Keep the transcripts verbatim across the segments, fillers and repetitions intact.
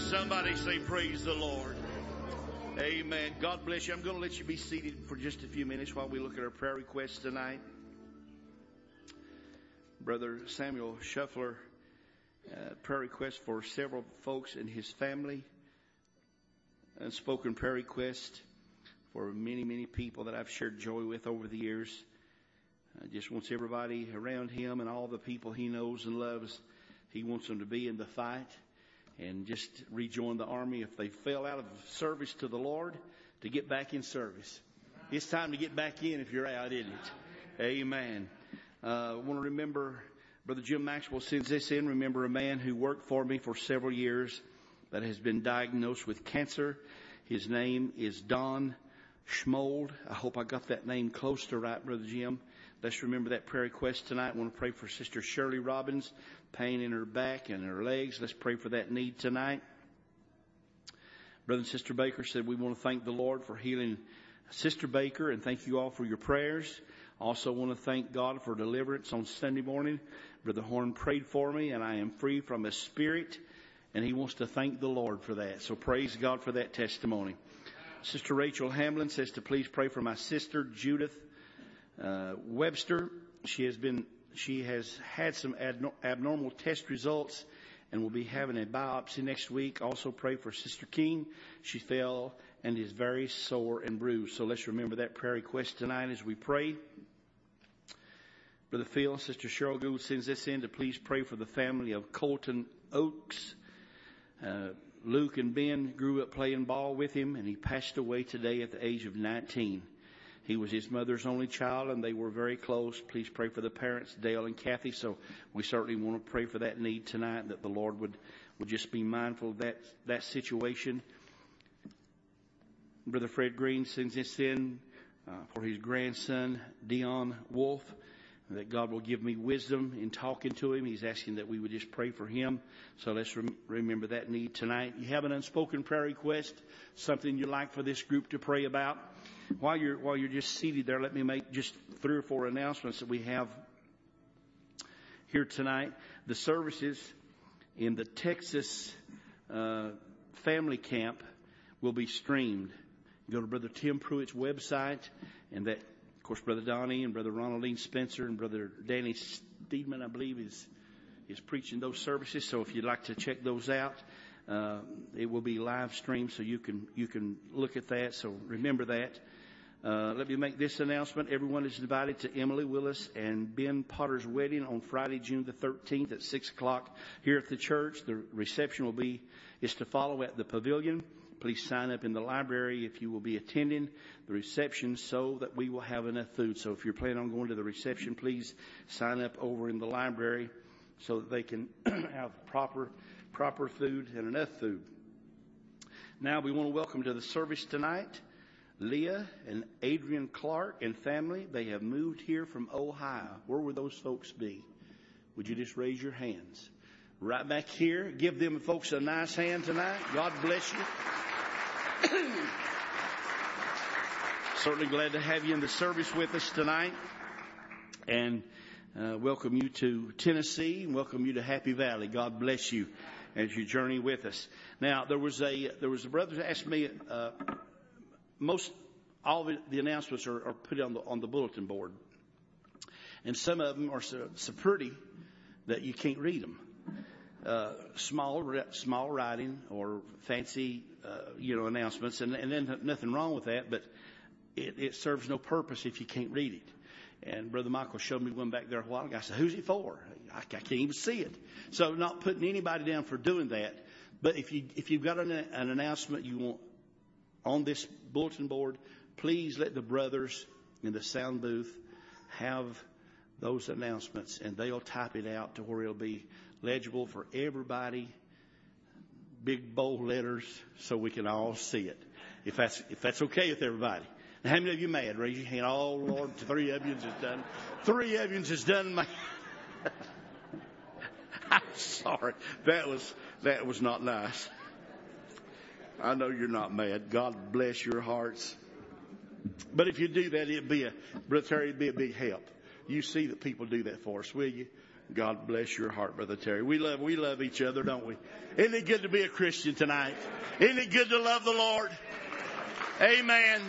Somebody say praise the Lord. Amen. God bless you. I'm going to let you be seated for just a few minutes while we look at our prayer requests tonight. Brother Samuel Shuffler, uh, prayer request for several folks in his family. Unspoken prayer request for many, many people that I've shared joy with over the years. I just wants everybody around him and all the people he knows and loves. He wants them to be in the fight and just rejoin the army if they fell out of service to the Lord, to get back in service. It's time to get back in if you're out, isn't it? Amen. Uh, I want to remember, Brother Jim Maxwell sends this in. Remember a man who worked for me for several years that has been diagnosed with cancer. His name is Don Schmold. I hope I got that name close to right, Brother Jim. Let's remember that prayer request tonight. I want to pray for Sister Shirley Robbins, pain in her back and her legs. Let's pray for that need tonight. Brother and Sister Baker said we want to thank the Lord for healing Sister Baker, and thank you all for your prayers. Also want to thank God for deliverance on Sunday morning. Brother Horn prayed for me, and I am free from a spirit, and he wants to thank the Lord for that. So praise God for that testimony. Sister Rachel Hamlin says to please pray for my sister Judith uh, Webster. She has been she has had some adno- abnormal test results and will be having a biopsy next week. Also pray for Sister King. She fell and is very sore and bruised. So let's remember that prayer request tonight as we pray. Brother Phil, Sister Cheryl Gould sends this in to please pray for the family of Colton Oaks. Uh, Luke and Ben grew up playing ball with him, and he passed away today at the age of nineteen. He was his mother's only child, and they were very close. Please pray for the parents, Dale and Kathy. So we certainly want to pray for that need tonight, that the Lord would, would just be mindful of that, that situation. Brother Fred Green sends this in uh, for his grandson, Dion Wolf, that God will give me wisdom in talking to him. He's asking that we would just pray for him. So let's rem- remember that need tonight. You have an unspoken prayer request, something you'd like for this group to pray about. While you're, while you're just seated there, let me make just three or four announcements that we have here tonight. The services in the Texas uh, family camp will be streamed. Go to Brother Tim Pruitt's website, and that, of course, Brother Donnie and Brother Ronaldine Spencer and Brother Danny Steedman, I believe, is is preaching those services. So if you'd like to check those out, uh, it will be live streamed, so you can you can look at that. So remember that. Uh, let me make this announcement. Everyone is invited to Emily Willis and Ben Potter's wedding on Friday, June the thirteenth at six o'clock here at the church. The reception will be is to follow at the pavilion. Please sign up in the library if you will be attending the reception so that we will have enough food. So if you're planning on going to the reception, please sign up over in the library so that they can have proper proper food and enough food. Now we want to welcome to the service tonight Leah and Adrian Clark and family. They have moved here from Ohio. Where would those folks be? Would you just raise your hands? Right back here. Give them folks a nice hand tonight. God bless you. Certainly glad to have you in the service with us tonight. And uh, welcome you to Tennessee and welcome you to Happy Valley. God bless you as you journey with us. Now, there was a there was a brother who asked me, uh, most all the, the announcements are, are put on the on the bulletin board, and some of them are so, so pretty that you can't read them. Uh, small small writing or fancy uh, you know announcements, and and then nothing wrong with that, but it, it serves no purpose if you can't read it. And Brother Michael showed me one back there a while ago. I said, "Who's it for?" I, I can't even see it. So, not putting anybody down for doing that. But if you if you've got an, an announcement you want on this bulletin board, please let the brothers in the sound booth have those announcements, and they'll type it out to where it'll be legible for everybody, big bold letters, so we can all see it. If that's if that's okay with everybody. Now, how many of you mad? Raise your hand. Oh Lord, three of you is done. Three of you is done. My I'm sorry. That was that was not nice. I know you're not mad. God bless your hearts. But if you do that, it'd be a, Brother Terry, it'd be a big help. You see that people do that for us, will you? God bless your heart, Brother Terry. We love, we love each other, don't we? Isn't it good to be a Christian tonight? Isn't it good to love the Lord? Amen.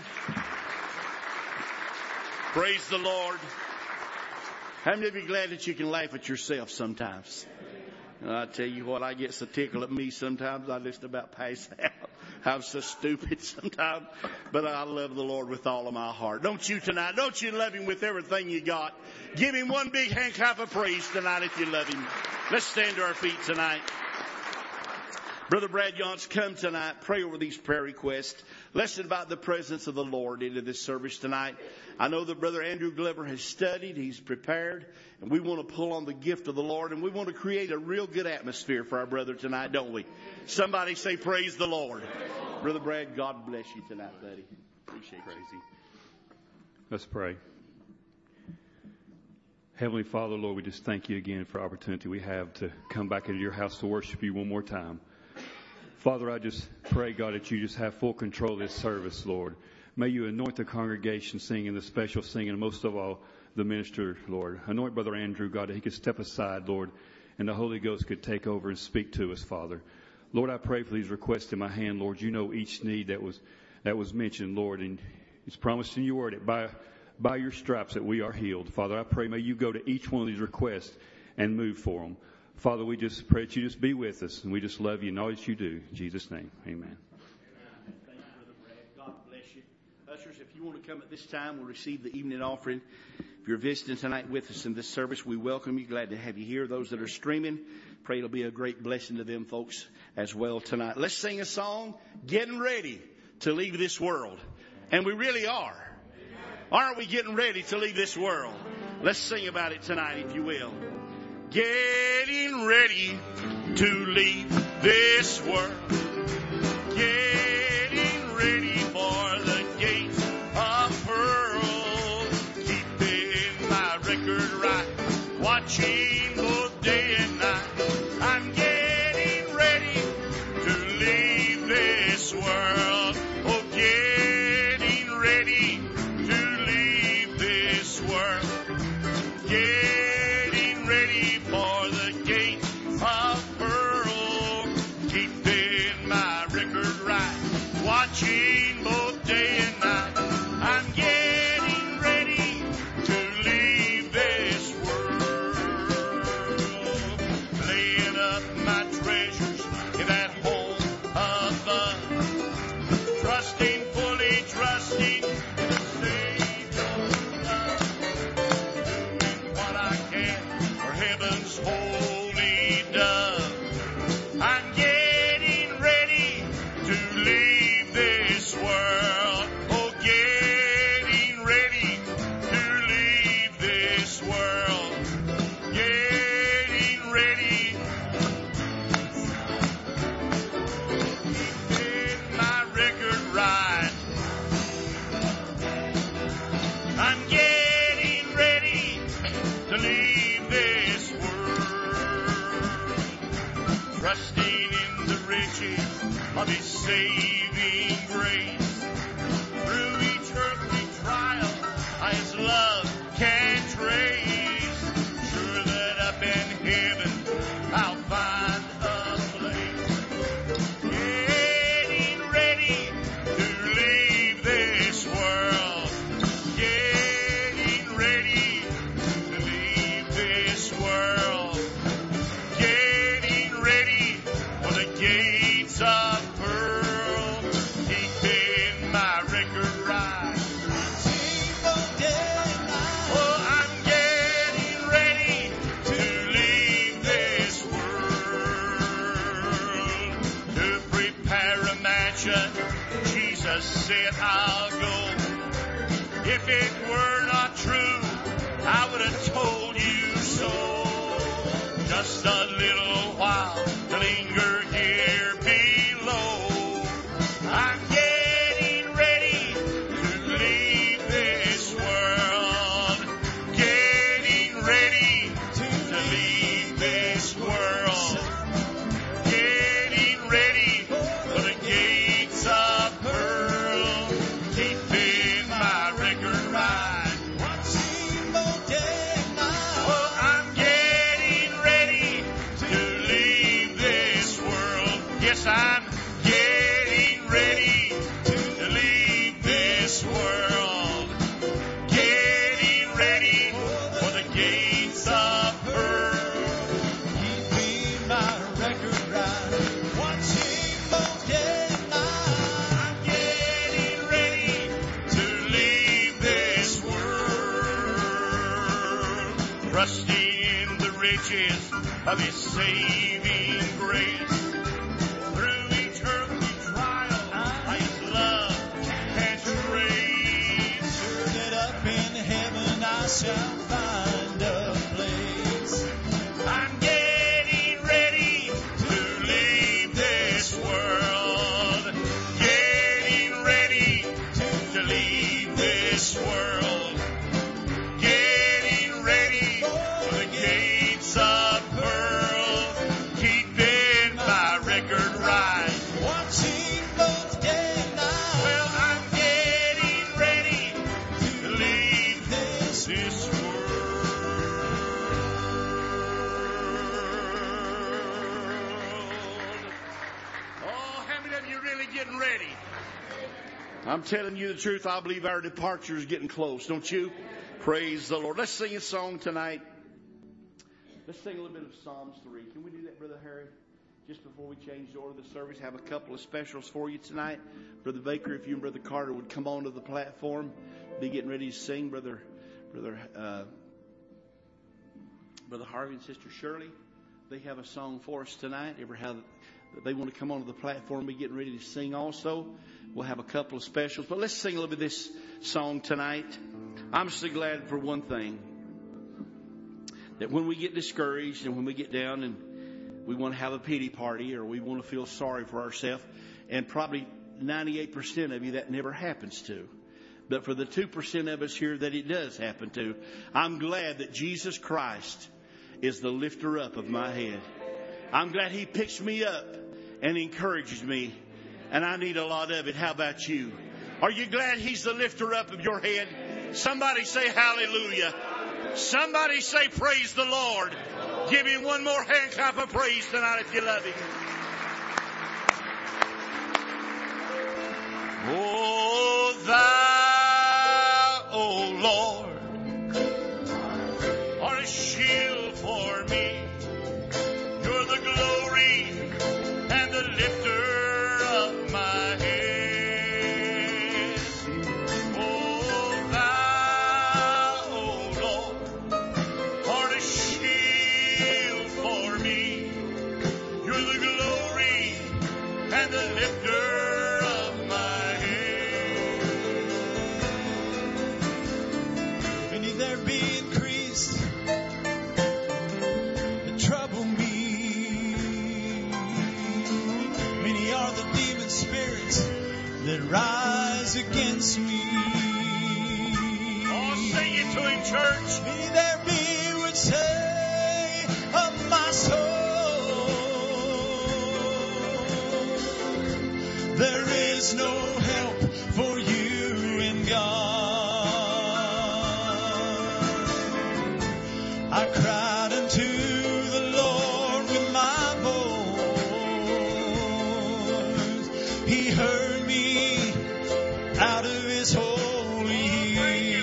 Praise the Lord. How many of you are glad that you can laugh at yourself sometimes? And I tell you what, I get so tickled at me sometimes, I just about pass out. I'm so stupid sometimes, but I love the Lord with all of my heart. Don't you tonight? Don't you love Him with everything you got? Give Him one big hand clap of praise tonight if you love Him. Let's stand to our feet tonight. Brother Brad Yance, come tonight. Pray over these prayer requests. Let's invite the presence of the Lord into this service tonight. I know that Brother Andrew Glover has studied. He's prepared. And we want to pull on the gift of the Lord. And we want to create a real good atmosphere for our brother tonight, don't we? Somebody say, praise the Lord. Praise the Lord. Brother Brad, God bless you tonight, buddy. Appreciate you. Let's pray. Heavenly Father, Lord, we just thank you again for the opportunity we have to come back into your house to worship you one more time. Father, I just pray, God, that you just have full control of this service, Lord. May you anoint the congregation singing the special singing, and most of all, the minister, Lord. Anoint Brother Andrew, God, that he could step aside, Lord, and the Holy Ghost could take over and speak to us, Father. Lord, I pray for these requests in my hand, Lord. You know each need that was that was mentioned, Lord, and it's promised in your word that by, by your stripes that we are healed. Father, I pray may you go to each one of these requests and move for them. Father, we just pray that you just be with us, and we just love you and all that you do. In Jesus' name, amen. Thank you, Brother Brad. God bless you. Ushers, if you want to come at this time, we'll receive the evening offering. If you're visiting tonight with us in this service, we welcome you. Glad to have you here. Those that are streaming, pray it'll be a great blessing to them folks as well tonight. Let's sing a song, Getting Ready to Leave This World. And we really are. Aren't we getting ready to leave this world? Let's sing about it tonight, if you will. Getting ready to leave this world. Getting ready for the gates of pearl. Keeping my record right. Watching both day and night. I'm getting ready to leave this world. Oh, getting ready to leave this world. Getting ready for the gates of pearl, keeping my record right, watching both day and night. I'm getting ready to leave this world, laying up my treasures in that home above, trusting, fully trusting in the Savior's love, doing what I can for heaven's holy dove. I'm getting ready to leave this world. Oh, getting ready to leave this world. Getting ready. Keeping my record right. I'm getting ready to leave this world, trusting in the riches of His saving grace. Through each earthly trial, His love can trace. Sure that up in heaven, I'll find a place. Getting ready to leave this world. Getting ready to leave this world. Getting ready for the gates of pearl, keeping my record right. Oh, I'm getting ready to leave this world, to prepare a mansion. Jesus said, I'll go. If it were not true, I would have told you so. Just a little while to linger here below. I'm getting ready to leave this world. Getting ready to leave this world. Getting ready for the gates of pearl. Keeping my record right. Oh, I'm getting getting ready to leave this world, getting ready for the gates of pearl. Keeping my record right, watching both day and night. I'm getting ready to leave this world, trusting in the riches of His saving grace. Through each earthly trial, by His love and grace, sure that up in heaven I shall find a place. I'm getting ready to leave this world, getting ready to leave this world, getting ready for the gates of pearl, keeping my record right, watching both day and night. Well, I'm getting ready to leave this, this world. Oh, how many of you really getting ready? I'm telling you the truth. I believe our departure is getting close, don't you? Praise the Lord. Let's sing a song tonight. Let's sing a little bit of Psalms three. Can we do that, Brother Harry? Just before we change the order of the service, have a couple of specials for you tonight. Brother Baker, if you and Brother Carter would come onto the platform, be getting ready to sing. Brother, Brother, uh, Brother Harvey and Sister Shirley, they have a song for us tonight. Ever have they want to come onto the platform, be getting ready to sing also. We'll have a couple of specials, but let's sing a little bit of this song tonight. I'm so glad for one thing, that when we get discouraged and when we get down and we want to have a pity party or we want to feel sorry for ourselves, and probably ninety-eight percent of you that never happens to, but for the two percent of us here that it does happen to, I'm glad that Jesus Christ is the lifter up of my head. I'm glad He picks me up and encourages me, and I need a lot of it. How about you? Are you glad He's the lifter up of your head? Somebody say hallelujah. Somebody say praise the Lord. Give Him one more hand clap of praise tonight if you love Him. Oh, Thou, oh Lord, art a shield for me. You're the glory and the lifter of my head. Oh, Thou, oh Lord, art a shield for me. You're the glory and the lifter of my head. Many there be increased that trouble me. Many are the demon spirits that rise against me. Oh, sing it to Him, church. Many there be which say of my soul, there is no help for you in God. I cried unto the Lord with my voice. He heard me out of His holy hill.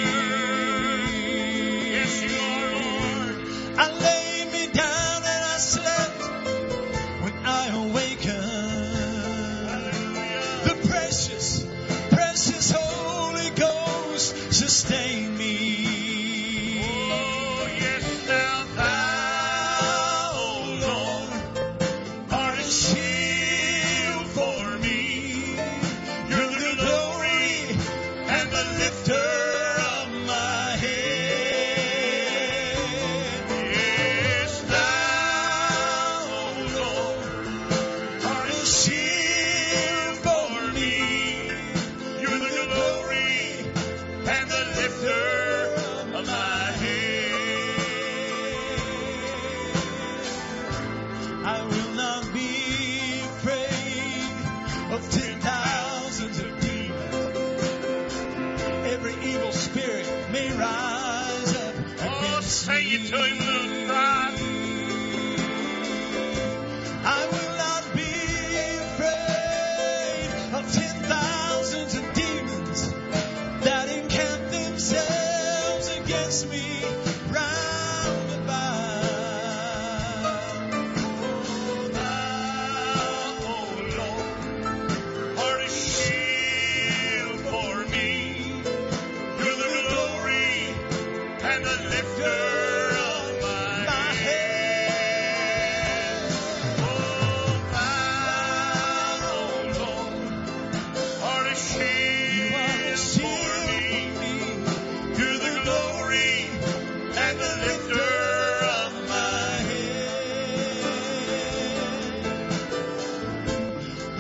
Yes, you are, Lord. I laid me down and I slept. When I awakened, the precious, precious Holy Ghost sustained me. Oh, yes, now Thou, oh Lord, art a shield for me. You're the glory and the lifter of my head. Yes, Thou, oh Lord, art a shield for me. You're the glory and the lifter of my head. I will not be afraid of ten thousands of demons. Every evil spirit may rise up against me. Oh, say it to Him, little cry. I will not be afraid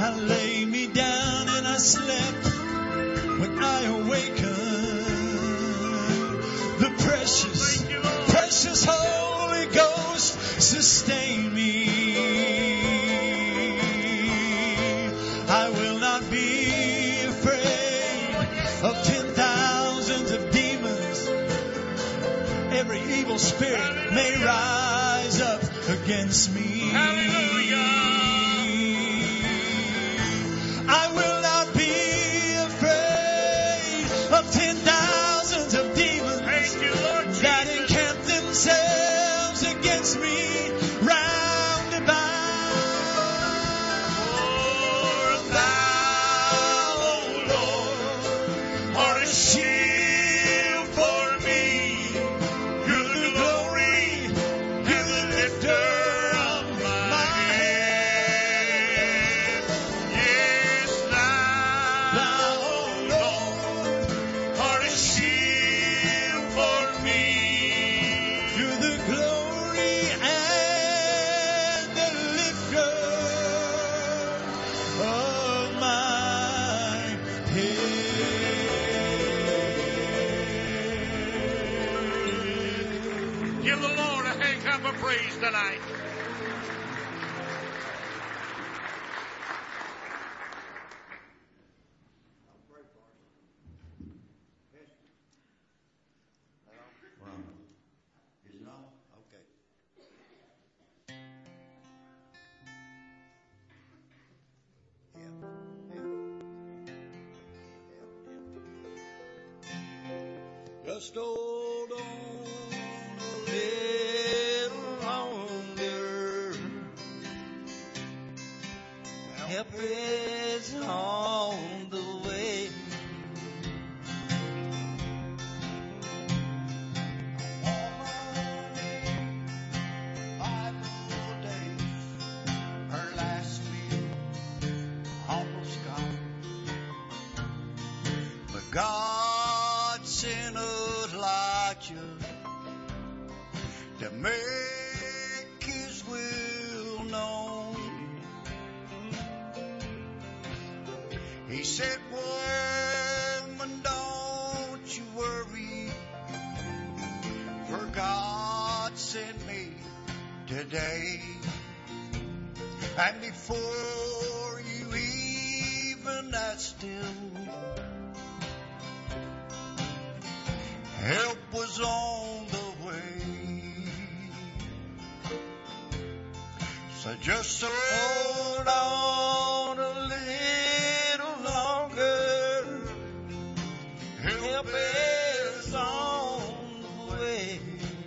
I lay me down and I slept. When I awakened, the precious, precious Holy Ghost sustain me. I will not be afraid of ten thousands of demons. Every evil spirit may rise up against me. Hallelujah. I will not be afraid of ten thousands of demons Thank you, Lord Jesus. that encamp themselves against me round about. For thou, O Lord, art a shield for me. You're the glory, you're the lifter of my head. Yes, thou, Thou, O Lord, art a shield for me. you're the glory and the lifter of my head. Give the Lord a hand clap of praise tonight. Is it on? Okay. Yeah, yeah. Yeah, yeah. Just hold on a little longer. Help is on the way. Her last meal almost gone, but God sent Elijah to make His will known. He said, "Woman, don't you worry, for God sent me today." And before you even asked Him, help was on the way. So just hold on a little longer. Help is on the way.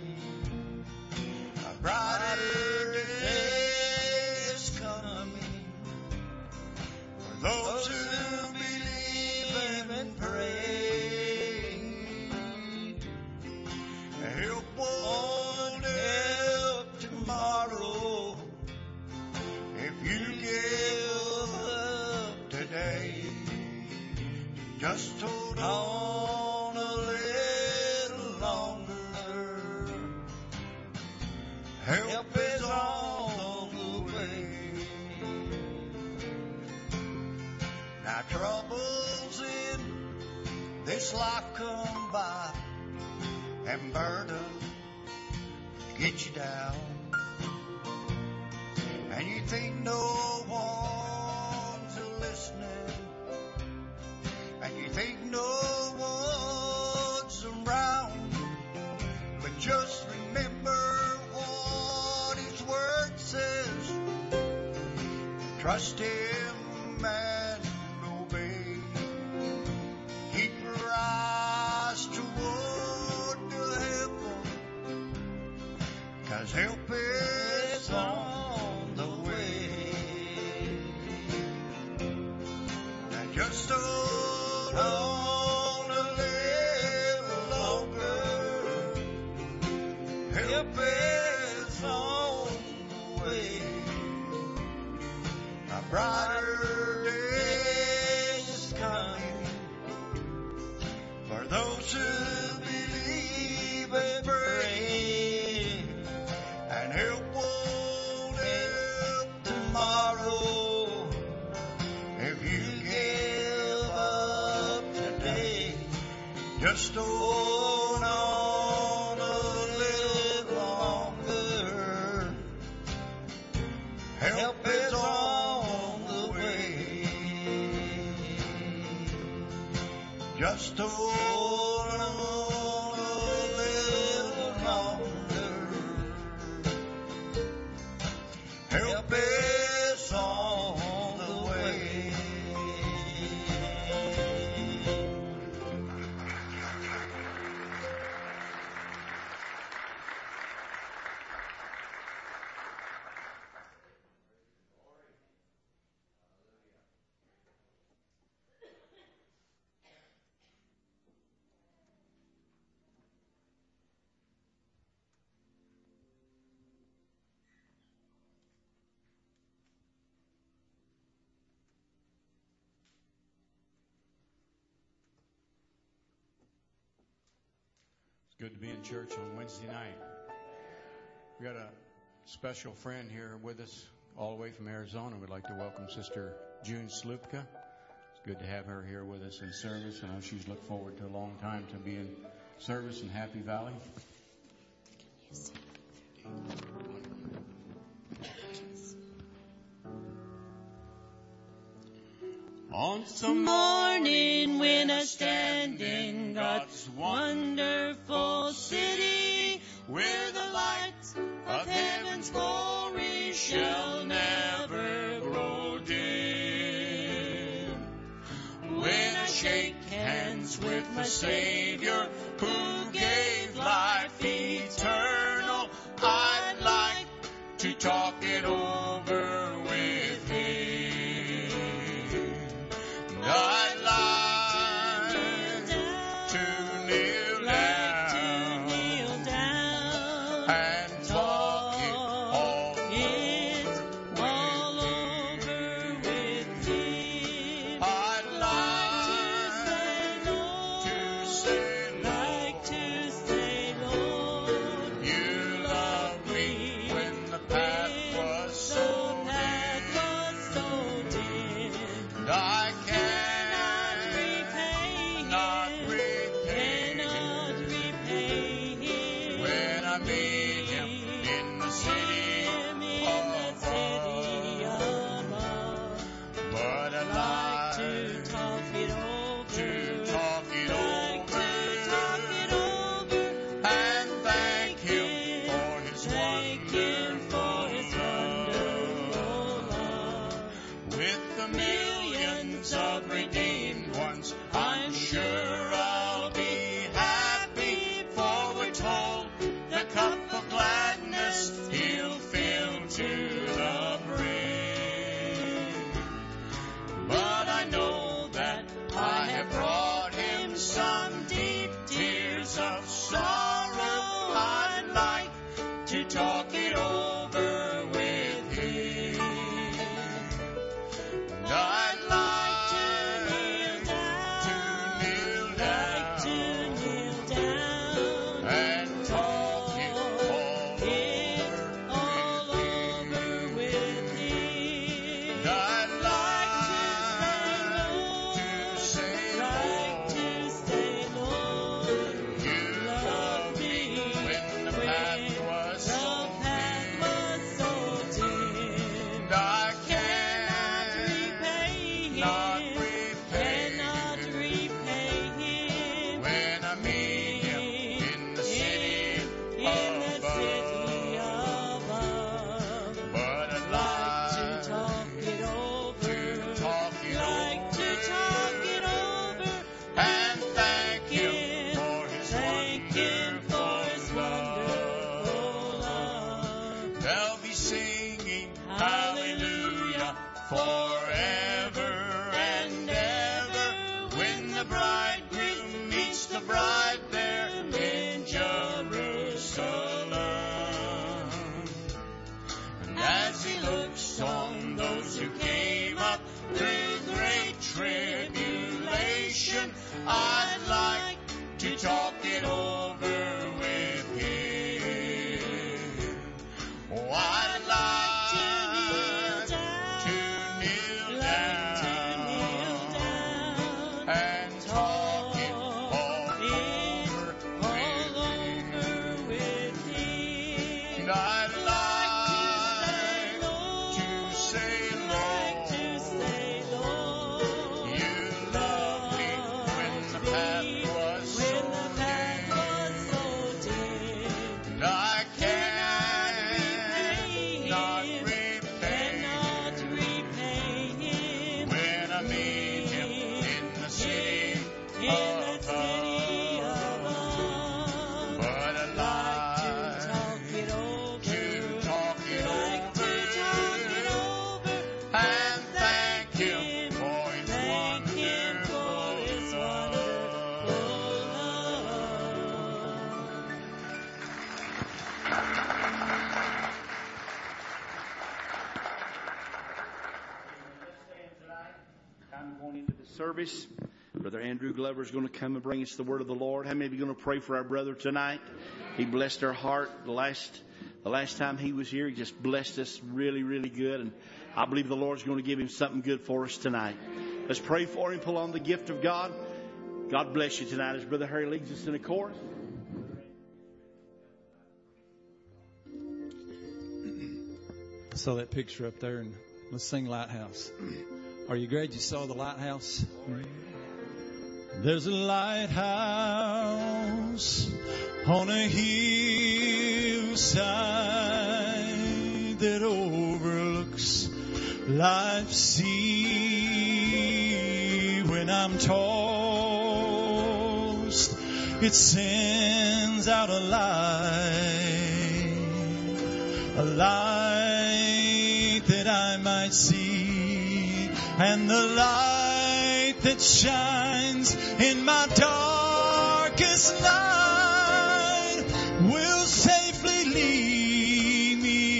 A brighter day is coming for those who believe and pray. Help won't help tomorrow if you give up today. Just hold on a little longer. Help is on the way. Now troubles in this life come by, and burdens get you down, and you think no one's listening, and you think no one's around, but just remember what His word says. Trust Him and obey. Keep your eyes toward the heaven, 'cause help is on the way. Now just hold on a little longer. Help is on the way. A brighter day is coming for those who believe and pray. And help won't help tomorrow Just hold on a little longer. Help is on the way. Just hold on a little longer. Help is on the way. It's good to be in church on Wednesday night. We got a special friend here with us all the way from Arizona. We'd like to welcome Sister June Slupka. It's good to have her here with us in service. I know she's looked forward to a long time to be in service in Happy Valley. On some morning when I stand in God's wonderful city, where the lights of heaven's glory shall never grow dim. When I shake hands with my Savior who gave life eternal, I'd like to talk it over with Him. I'd like to kneel down and talk it all over with Him. I'd like to say, like to say, Lord, You loved me when the path was so dim. And I talk it over with Him. And I'd like to kneel down, to kneel down and talk it all over with Him. And I'd like to say, Lord, You loved me when the path was so on those who came up through great tribulation. I'd like to talk it over with Him. Oh, I'd like to kneel down and talk it all over. Time going into the service. Brother Andrew Glover is going to come and bring us the word of the Lord. How many of you are going to pray for our brother tonight? He blessed our heart the last the last time he was here. He just blessed us really, really good. And I believe the Lord's going to give him something good for us tonight. Let's pray for him. Pull on the gift of God. God bless you tonight as Brother Harry leads us in a chorus. I saw that picture up there, and let's sing Lighthouse. Are you glad you saw the lighthouse? There's a lighthouse on a hillside that overlooks life's sea. When I'm tossed, it sends out a light, a light that I might see, and the light that shines in my darkest night will safely lead me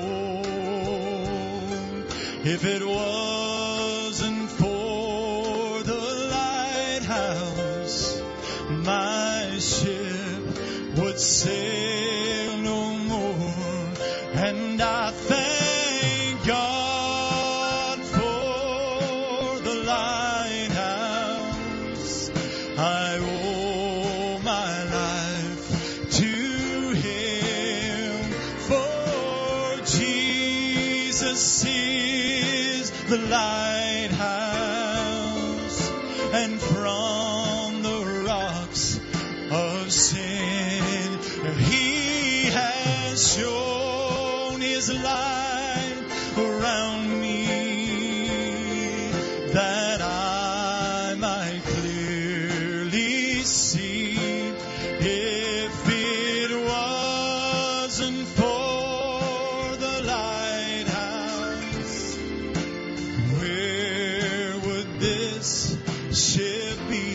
home. If it wasn't for the lighthouse, my ship would sail no more. And I thank God for the lighthouse. I owe my life to Him, for Jesus is the lighthouse, and from the rocks of sin He has shown His light around me, that I might clearly see. If it wasn't for the lighthouse, where would this ship be?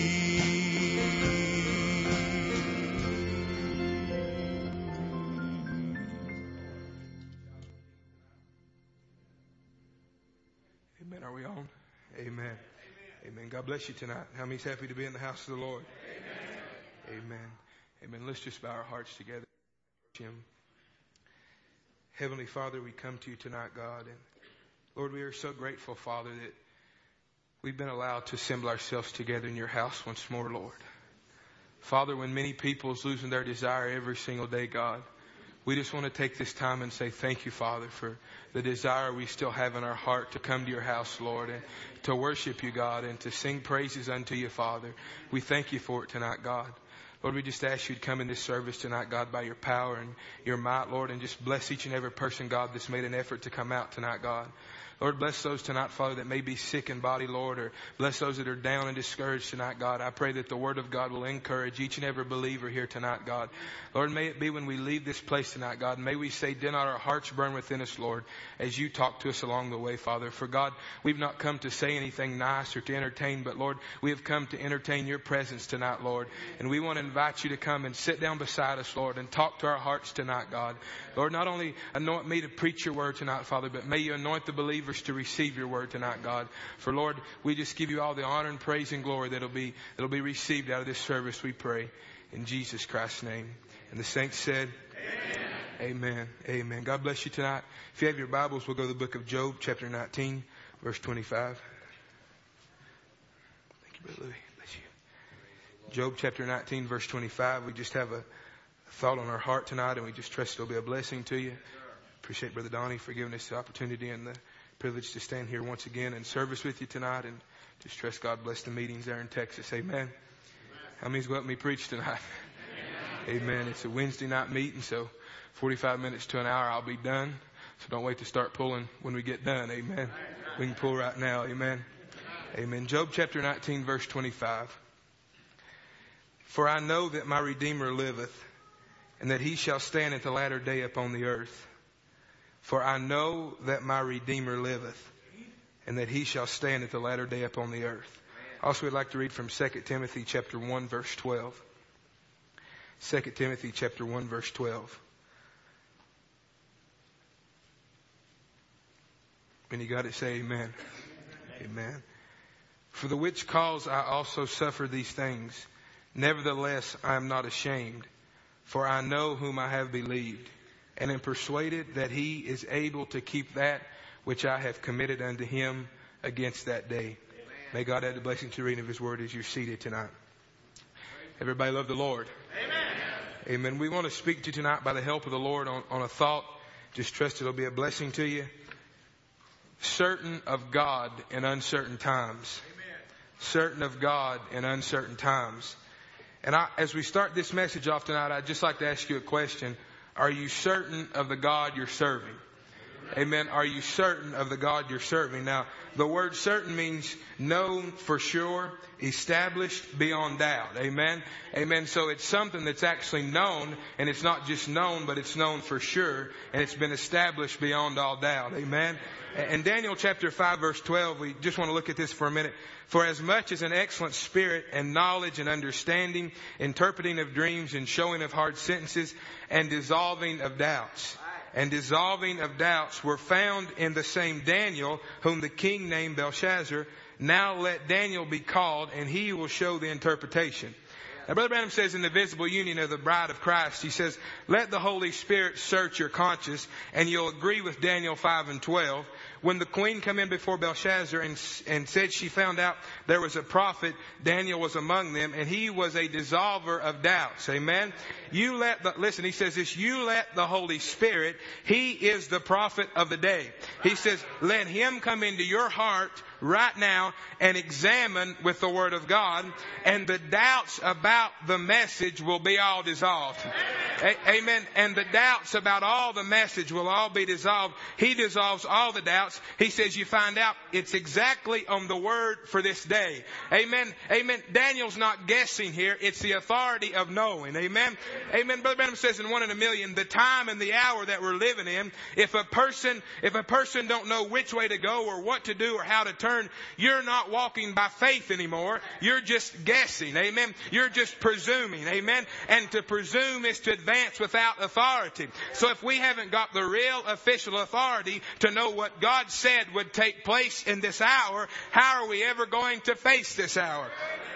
Amen. Are we on? Amen. Amen. God bless you tonight. How many's happy to be in the house of the Lord? Amen. Amen. Amen. Let's just bow our hearts together. Jim. Heavenly Father, we come to you tonight, God. And Lord, we are so grateful, Father, that we've been allowed to assemble ourselves together in your house once more, Lord. Father, when many people is losing their desire every single day, God, we just want to take this time and say thank you, Father, for the desire we still have in our heart to come to your house, Lord, and to worship you, God, and to sing praises unto you, Father. We thank you for it tonight, God. Lord, we just ask you to come in this service tonight, God, by your power and your might, Lord, and just bless each and every person, God, that's made an effort to come out tonight, God. Lord, bless those tonight, Father, that may be sick in body, Lord, or bless those that are down and discouraged tonight, God. I pray that the Word of God will encourage each and every believer here tonight, God. Lord, may it be when we leave this place tonight, God, may we say, did not our hearts burn within us, Lord, as you talk to us along the way, Father. For God, we've not come to say anything nice or to entertain, but Lord, we have come to entertain your presence tonight, Lord. And we want to invite you to come and sit down beside us, Lord, and talk to our hearts tonight, God. Lord, not only anoint me to preach your word tonight, Father, but may you anoint the believers to receive your word tonight, God. For Lord, we just give you all the honor and praise and glory that'll be, that'll be received out of this service, we pray. In Jesus Christ's name. And the saints said, Amen. Amen. Amen. God bless you tonight. If you have your Bibles, we'll go to the book of Job, chapter nineteen, verse twenty-five. Thank you, Brother Louis. Bless you. Job, chapter nineteen, verse twenty-five. We just have a thought on our heart tonight, and we just trust it'll be a blessing to you. Appreciate Brother Donnie for giving us the opportunity and the privilege to stand here once again in service with you tonight, and just trust God bless the meetings there in Texas. Amen. Amen. How many's going to let me preach tonight? Amen. Amen. It's a Wednesday night meeting, so forty-five minutes to an hour I'll be done. So don't wait to start pulling when we get done. Amen. Amen. We can pull right now. Amen. Amen. Job chapter nineteen, verse twenty-five. For I know that my Redeemer liveth, and that he shall stand at the latter day upon the earth. For I know that my Redeemer liveth, and that he shall stand at the latter day upon the earth. Also, we'd like to read from Second Timothy chapter one, verse twelve. Second Timothy chapter one, verse twelve. When you got it, say amen. Amen. For the which cause I also suffer these things. Nevertheless, I am not ashamed, for I know whom I have believed, and am persuaded that he is able to keep that which I have committed unto him against that day. Amen. May God add the blessing to the reading of his word as you're seated tonight. Everybody love the Lord. Amen. Amen. We want to speak to you tonight by the help of the Lord on, on a thought. Just trust it'll be a blessing to you. Certain of God in uncertain times. Amen. Certain of God in uncertain times. And I, as we start this message off tonight, I'd just like to ask you a question. Are you certain of the God you're serving? Amen. Are you certain of the God you're serving? Now, the word certain means known for sure, established beyond doubt. Amen. Amen. So it's something that's actually known, and it's not just known, but it's known for sure, and it's been established beyond all doubt. Amen. In Daniel chapter five, verse twelve, we just want to look at this for a minute. For as much as an excellent spirit and knowledge and understanding, interpreting of dreams and showing of hard sentences and dissolving of doubts, and dissolving of doubts were found in the same Daniel, whom the king named Belshazzar. Now let Daniel be called, and he will show the interpretation. Now, Brother Branham says in the visible union of the bride of Christ, he says, let the Holy Spirit search your conscience, and you'll agree with Daniel five and twelve. When the queen came in before Belshazzar and, and said she found out there was a prophet, Daniel was among them, and he was a dissolver of doubts. Amen. You let the, listen, he says this, you let the Holy Spirit, he is the prophet of the day. He says, let him come into your heart right now and examine with the Word of God, and the doubts about the message will be all dissolved. A- amen. And the doubts about all the message will all be dissolved. He dissolves all the doubts. He says you find out it's exactly on the Word for this day. Amen. Amen. Daniel's not guessing here. It's the authority of knowing. Amen. Amen. Brother Branham says in one in a million, the time and the hour that we're living in, if a person, if a person don't know which way to go or what to do or how to turn, you're not walking by faith anymore. You're just guessing. Amen. You're just presuming. Amen. And to presume is to advance without authority. So if we haven't got the real official authority to know what God said would take place in this hour, how are we ever going to face this hour?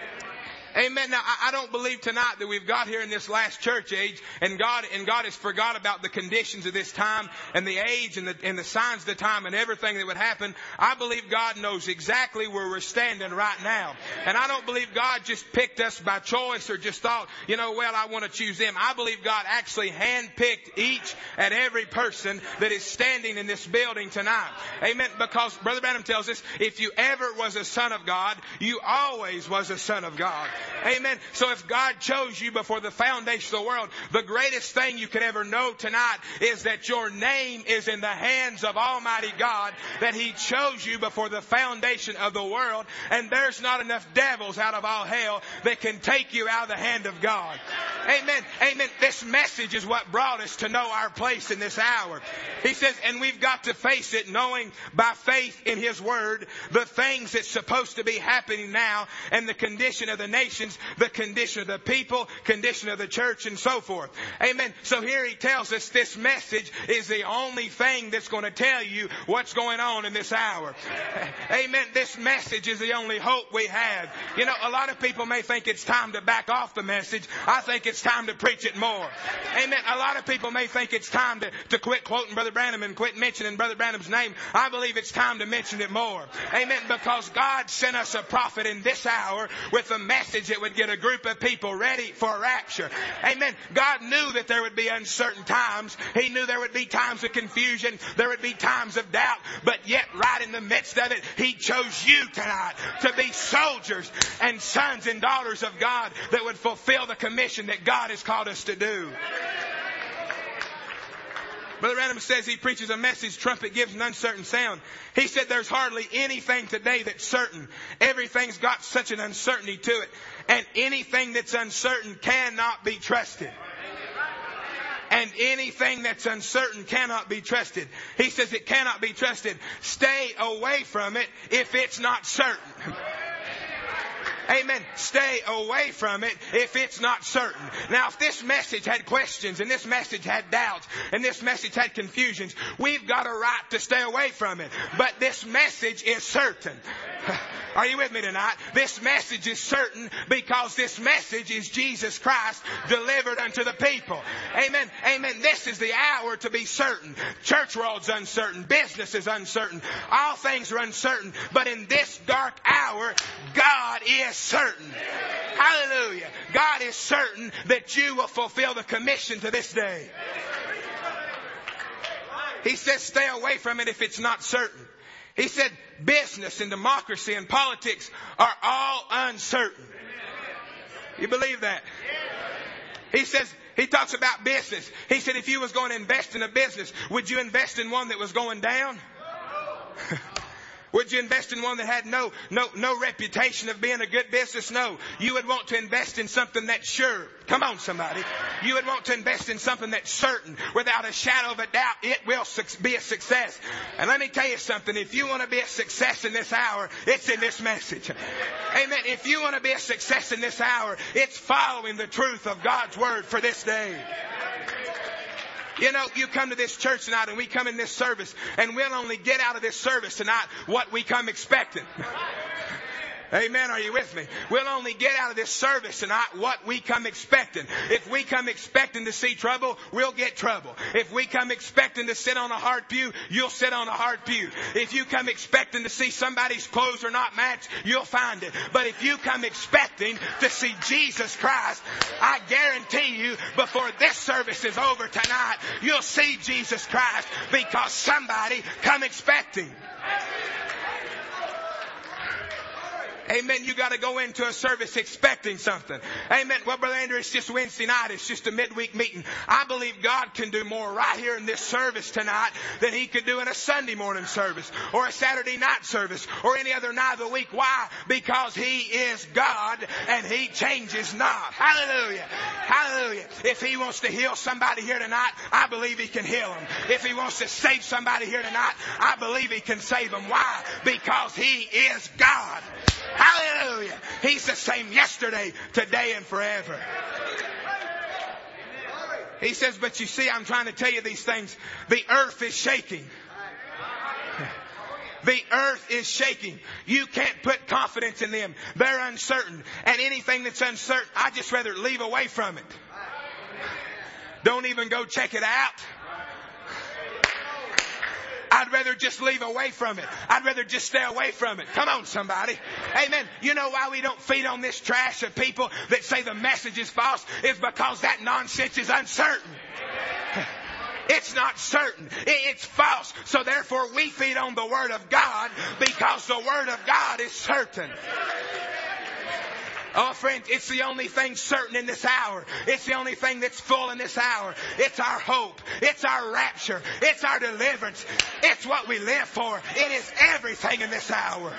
Amen. Now, I don't believe tonight that we've got here in this last church age and God, and God has forgot about the conditions of this time and the age and the, and the signs of the time and everything that would happen. I believe God knows exactly where we're standing right now. And I don't believe God just picked us by choice or just thought, you know, well, I want to choose them. I believe God actually handpicked each and every person that is standing in this building tonight. Amen. Because Brother Branham tells us, if you ever was a son of God, you always was a son of God. Amen. So if God chose you before the foundation of the world, the greatest thing you could ever know tonight is that your name is in the hands of Almighty God, that He chose you before the foundation of the world, and there's not enough devils out of all hell that can take you out of the hand of God. Amen. Amen. This message is what brought us to know our place in this hour. He says, and we've got to face it knowing by faith in His Word the things that's supposed to be happening now and the condition of the nation, the condition of the people, condition of the church, and so forth. Amen. So here he tells us this message is the only thing that's going to tell you what's going on in this hour. Amen. This message is the only hope we have. You know, a lot of people may think it's time to back off the message. I think it's time to preach it more. Amen. A lot of people may think it's time to, to quit quoting Brother Branham and quit mentioning Brother Branham's name. I believe it's time to mention it more. Amen. Because God sent us a prophet in this hour with a message that would get a group of people ready for rapture. Amen. God knew that there would be uncertain times. He knew there would be times of confusion. There would be times of doubt. But yet right in the midst of it, He chose you tonight to be soldiers and sons and daughters of God that would fulfill the commission that God has called us to do. Brother Branham says he preaches a message, trumpet gives an uncertain sound. He said there's hardly anything today that's certain. Everything's got such an uncertainty to it. And anything that's uncertain cannot be trusted. And anything that's uncertain cannot be trusted. He says it cannot be trusted. Stay away from it if it's not certain. Amen. Stay away from it if it's not certain. Now, if this message had questions and this message had doubts and this message had confusions, we've got a right to stay away from it. But this message is certain. Are you with me tonight? This message is certain because this message is Jesus Christ delivered unto the people. Amen. Amen. This is the hour to be certain. Church world's uncertain. Business is uncertain. All things are uncertain. But in this dark hour, God is certain. Hallelujah. God is certain that you will fulfill the commission to this day. He says stay away from it if it's not certain. He said business and democracy and politics are all uncertain. You believe that? He says, he talks about business. He said if you was going to invest in a business, would you invest in one that was going down? Would you invest in one that had no, no, no reputation of being a good business? No. You would want to invest in something that's sure. Come on, somebody. You would want to invest in something that's certain. Without a shadow of a doubt, it will be a success. And let me tell you something. If you want to be a success in this hour, it's in this message. Amen. If you want to be a success in this hour, it's following the truth of God's word for this day. You know, you come to this church tonight and we come in this service and we'll only get out of this service tonight what we come expecting. Amen. Are you with me? We'll only get out of this service tonight what we come expecting. If we come expecting to see trouble, we'll get trouble. If we come expecting to sit on a hard pew, you'll sit on a hard pew. If you come expecting to see somebody's clothes are not matched, you'll find it. But if you come expecting to see Jesus Christ, I guarantee you before this service is over tonight, you'll see Jesus Christ because somebody come expecting. Amen. You got to go into a service expecting something. Amen. Well, Brother Andrew, it's just Wednesday night. It's just a midweek meeting. I believe God can do more right here in this service tonight than He could do in a Sunday morning service or a Saturday night service or any other night of the week. Why? Because He is God and He changes not. Hallelujah. Hallelujah. If He wants to heal somebody here tonight, I believe He can heal them. If He wants to save somebody here tonight, I believe He can save them. Why? Because He is God. Hallelujah. He's the same yesterday, today, and forever. He says, but you see, I'm trying to tell you these things. The earth is shaking. The earth is shaking. You can't put confidence in them. They're uncertain. And anything that's uncertain, I'd just rather leave away from it. Don't even go check it out. I'd rather just leave away from it. I'd rather just stay away from it. Come on, somebody. Amen. You know why we don't feed on this trash of people that say the message is false? It's because that nonsense is uncertain. It's not certain. It's false. So therefore we feed on the Word of God because the Word of God is certain. Oh, friends, it's the only thing certain in this hour. It's the only thing that's full in this hour. It's our hope. It's our rapture. It's our deliverance. It's what we live for. It is everything in this hour.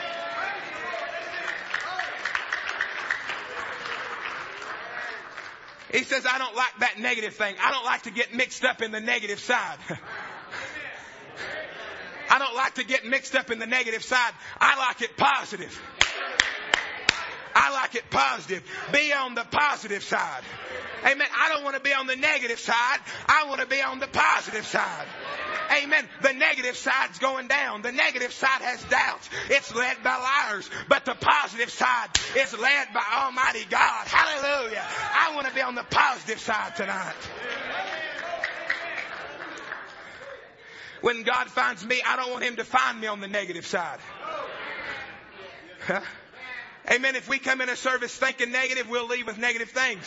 He says, I don't like that negative thing. I don't like to get mixed up in the negative side. I don't like to get mixed up in the negative side. I like it positive. I like it positive. Be on the positive side. Amen. I don't want to be on the negative side. I want to be on the positive side. Amen. The negative side's going down. The negative side has doubts. It's led by liars. But the positive side is led by Almighty God. Hallelujah. I want to be on the positive side tonight. When God finds me, I don't want Him to find me on the negative side. Huh? Amen. If we come in a service thinking negative, we'll leave with negative things.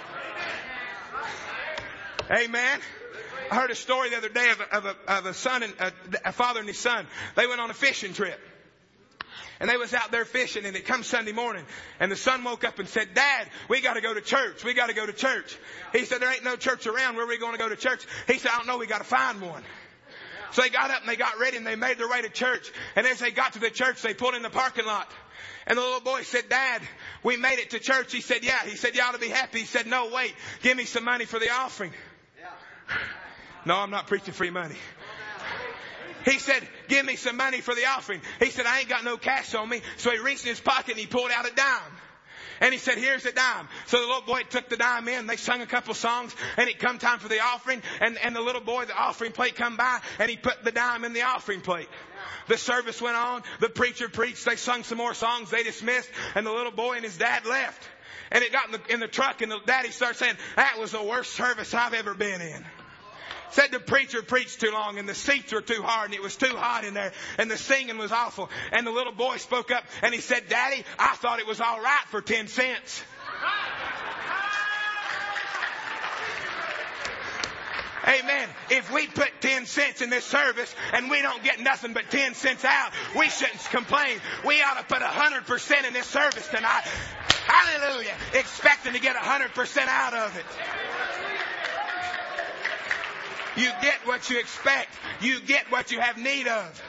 Amen. I heard a story the other day of a, of a, of a son and a, a father and his son. They went on a fishing trip. And they was out there fishing, and it comes Sunday morning, and the son woke up and said, Dad, we got to go to church. We got to go to church. He said, there ain't no church around. Where are we going to go to church? He said, I don't know. We got to find one. So they got up and they got ready and they made their way to church. And as they got to the church, they pulled in the parking lot. And the little boy said, Dad, we made it to church. He said, yeah. He said, you ought to be happy. He said, no, wait, give me some money for the offering. No, I'm not preaching free money. He said, give me some money for the offering. He said, I ain't got no cash on me. So he reached in his pocket and he pulled out a dime. And he said, here's a dime. So the little boy took the dime in. They sung a couple songs. And it come time for the offering. And, and the little boy, the offering plate come by. And he put the dime in the offering plate. The service went on. The preacher preached. They sung some more songs. They dismissed. And the little boy and his dad left. And it got in the, in the truck, and the daddy started saying, that was the worst service I've ever been in. Said the preacher preached too long, and the seats were too hard, and it was too hot in there, and the singing was awful. And the little boy spoke up, and he said, Daddy, I thought it was all right for ten cents. Amen. If we put ten cents in this service and we don't get nothing but ten cents out, we shouldn't complain. We ought to put one hundred percent in this service tonight. Hallelujah. Expecting to get one hundred percent out of it. You get what you expect. You get what you have need of.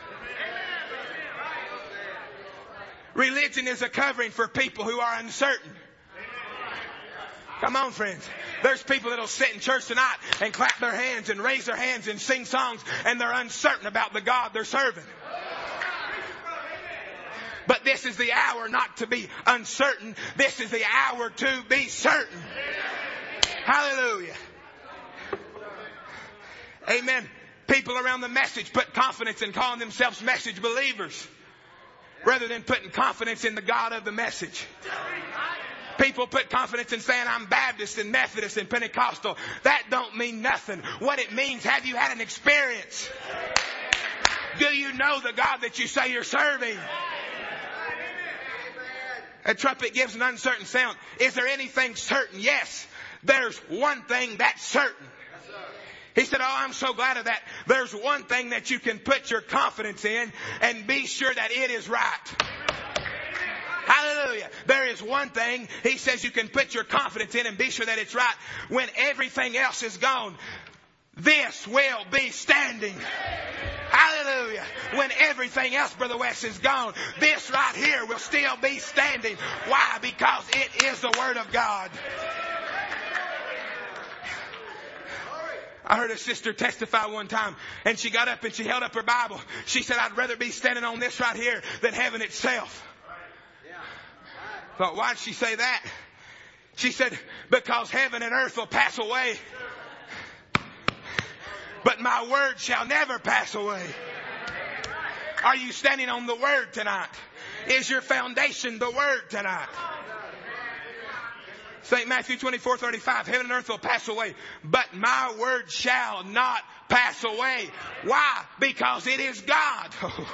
Religion is a covering for people who are uncertain. Come on, friends. There's people that'll sit in church tonight and clap their hands and raise their hands and sing songs, and they're uncertain about the God they're serving. But this is the hour not to be uncertain. This is the hour to be certain. Hallelujah. Amen. People around the message put confidence in calling themselves message believers rather than putting confidence in the God of the message. People put confidence in saying, I'm Baptist and Methodist and Pentecostal. That don't mean nothing. What it means, have you had an experience? Do you know the God that you say you're serving? A trumpet gives an uncertain sound. Is there anything certain? Yes. There's one thing that's certain. He said, oh, I'm so glad of that. There's one thing that you can put your confidence in and be sure that it is right. Hallelujah. There is one thing he says you can put your confidence in and be sure that it's right. When everything else is gone, this will be standing. Hallelujah. When everything else, Brother West, is gone, this right here will still be standing. Why? Because it is the Word of God. I heard a sister testify one time, and she got up and she held up her Bible. She said, I'd rather be standing on this right here than heaven itself. Thought, why'd she say that? She said, because heaven and earth will pass away, but my word shall never pass away. Are you standing on the Word tonight? Is your foundation the Word tonight? Saint Matthew twenty-four thirty-five, heaven and earth will pass away, but my word shall not pass away. Why? Because it is God.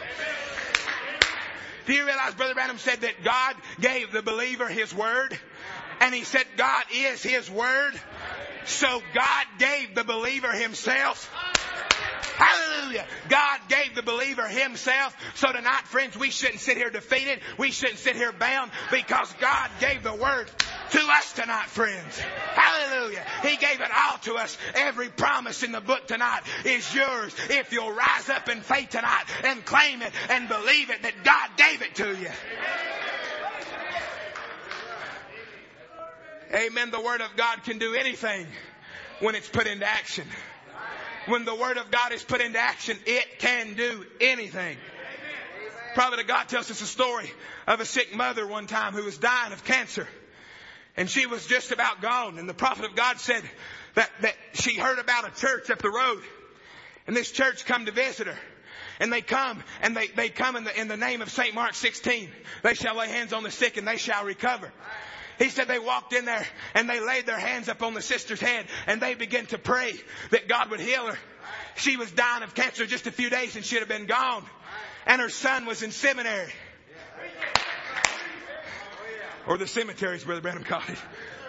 Do you realize Brother Branham said that God gave the believer His Word? And he said God is His Word. So God gave the believer Himself. Hallelujah. God gave the believer Himself. So tonight, friends, we shouldn't sit here defeated. We shouldn't sit here bound, because God gave the Word to us tonight, friends. Hallelujah. He gave it all to us. Every promise in the book tonight is yours if you'll rise up in faith tonight and claim it and believe it that God gave it to you. Amen. The Word of God can do anything when it's put into action. When the Word of God is put into action, it can do anything. Prophet of God tells us a story of a sick mother one time who was dying of cancer. And she was just about gone. And the prophet of God said that, that she heard about a church up the road. And this church come to visit her. And they come, and they, they come in the, in the name of Saint Mark sixteen. They shall lay hands on the sick and they shall recover. He said they walked in there and they laid their hands up on the sister's head and they began to pray that God would heal her. She was dying of cancer just a few days and she'd have been gone. And her son was in seminary. Or the cemeteries, Brother Branham called it.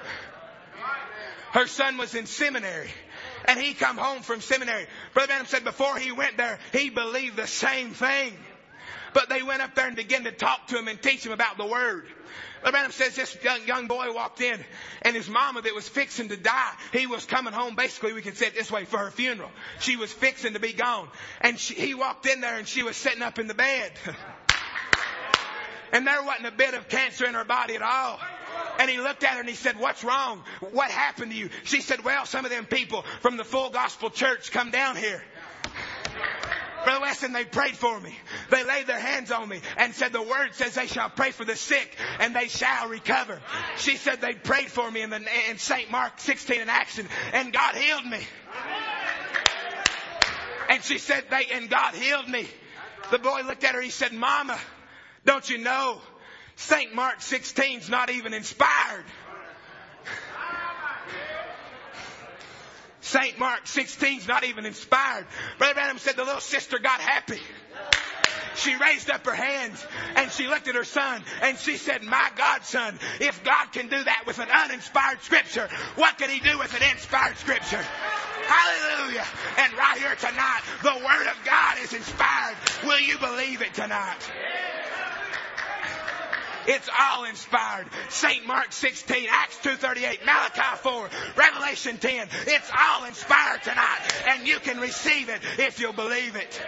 Her son was in seminary. And he come home from seminary. Brother Branham said before he went there, he believed the same thing. But they went up there and began to talk to him and teach him about the Word. Brother Branham says this young, young boy walked in, and his mama that was fixing to die, he was coming home, basically we can say it this way, for her funeral. She was fixing to be gone. And she, he walked in there and she was sitting up in the bed. And there wasn't a bit of cancer in her body at all. And he looked at her and he said, what's wrong? What happened to you? She said, well, some of them people from the Full Gospel Church come down here. Brother Weston, they prayed for me. They laid their hands on me and said, the Word says they shall pray for the sick and they shall recover. She said they prayed for me in, the, in Saint Mark sixteen in action, and God healed me. And she said they, and God healed me. The boy looked at her. He said, Mama, don't you know Saint Mark sixteen is not even inspired? Saint Mark sixteen is not even inspired. Brother Branham said the little sister got happy. She raised up her hands and she looked at her son and she said, my God, son, if God can do that with an uninspired scripture, what can he do with an inspired scripture? Hallelujah. And right here tonight, the Word of God is inspired. Will you believe it tonight? It's all inspired. Saint Mark sixteen, Acts two thirty-eight, Malachi four, Revelation ten. It's all inspired tonight. And you can receive it if you'll believe it.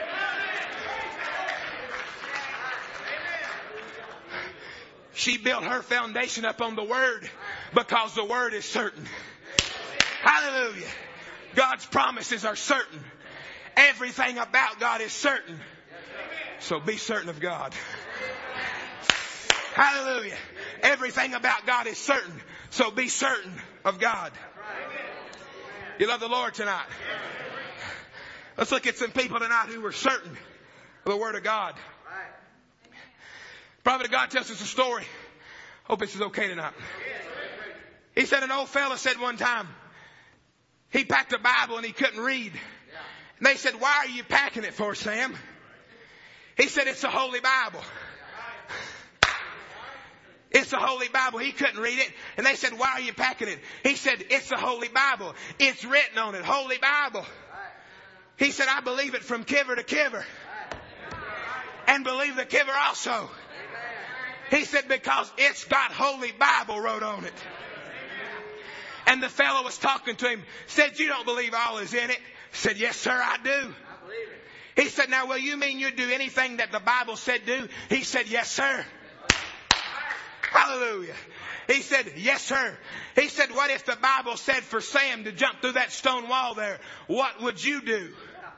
She built her foundation up on the Word because the Word is certain. Hallelujah. God's promises are certain. Everything about God is certain. So be certain of God. Hallelujah. Everything about God is certain. So be certain of God. You love the Lord tonight? Let's look at some people tonight who were certain of the Word of God. Prophet of God tells us a story. Hope this is okay tonight. He said an old fella said one time, he packed a Bible and he couldn't read. And they said, why are you packing it for, Sam? He said, it's a Holy Bible. It's the Holy Bible. He couldn't read it. And they said, why are you packing it? He said, it's the Holy Bible. It's written on it. Holy Bible. He said, I believe it from kiver to kiver. And believe the kiver also. He said, because it's got Holy Bible wrote on it. And the fellow was talking to him, said, you don't believe all is in it? Said, yes, sir, I do. He said, now, will you mean you'd do anything that the Bible said do? He said, yes, sir. Hallelujah. He said, yes, sir. He said, what if the Bible said for Sam to jump through that stone wall there? What would you do?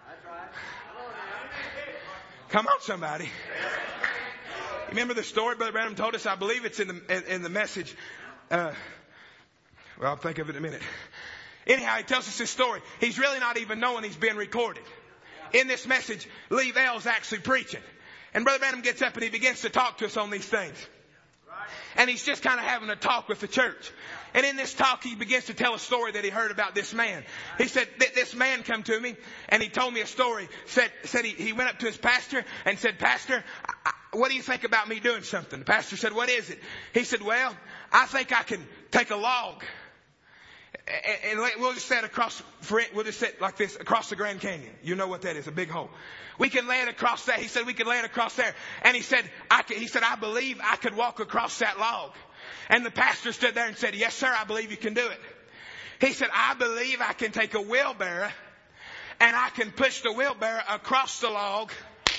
Come on, somebody. Remember the story Brother Branham told us? I believe it's in the in, in the message. Uh, well, I'll think of it in a minute. Anyhow, he tells us this story. He's really not even knowing he's being recorded. In this message, Lee Vale's actually preaching. And Brother Branham gets up and he begins to talk to us on these things. And he's just kind of having a talk with the church. And in this talk, he begins to tell a story that he heard about this man. He said, this man come to me and he told me a story. Said, said he, he went up to his pastor and said, Pastor, I, what do you think about me doing something? The pastor said, what is it? He said, well, I think I can take a log. And, and we'll just set across, we'll just set like this across the Grand Canyon. You know what that is, a big hole. We can lay it across that. He said, we can lay it across there. And he said, I can, he said, I believe I could walk across that log. And the pastor stood there and said, yes, sir, I believe you can do it. He said, I believe I can take a wheelbarrow and I can push the wheelbarrow across the log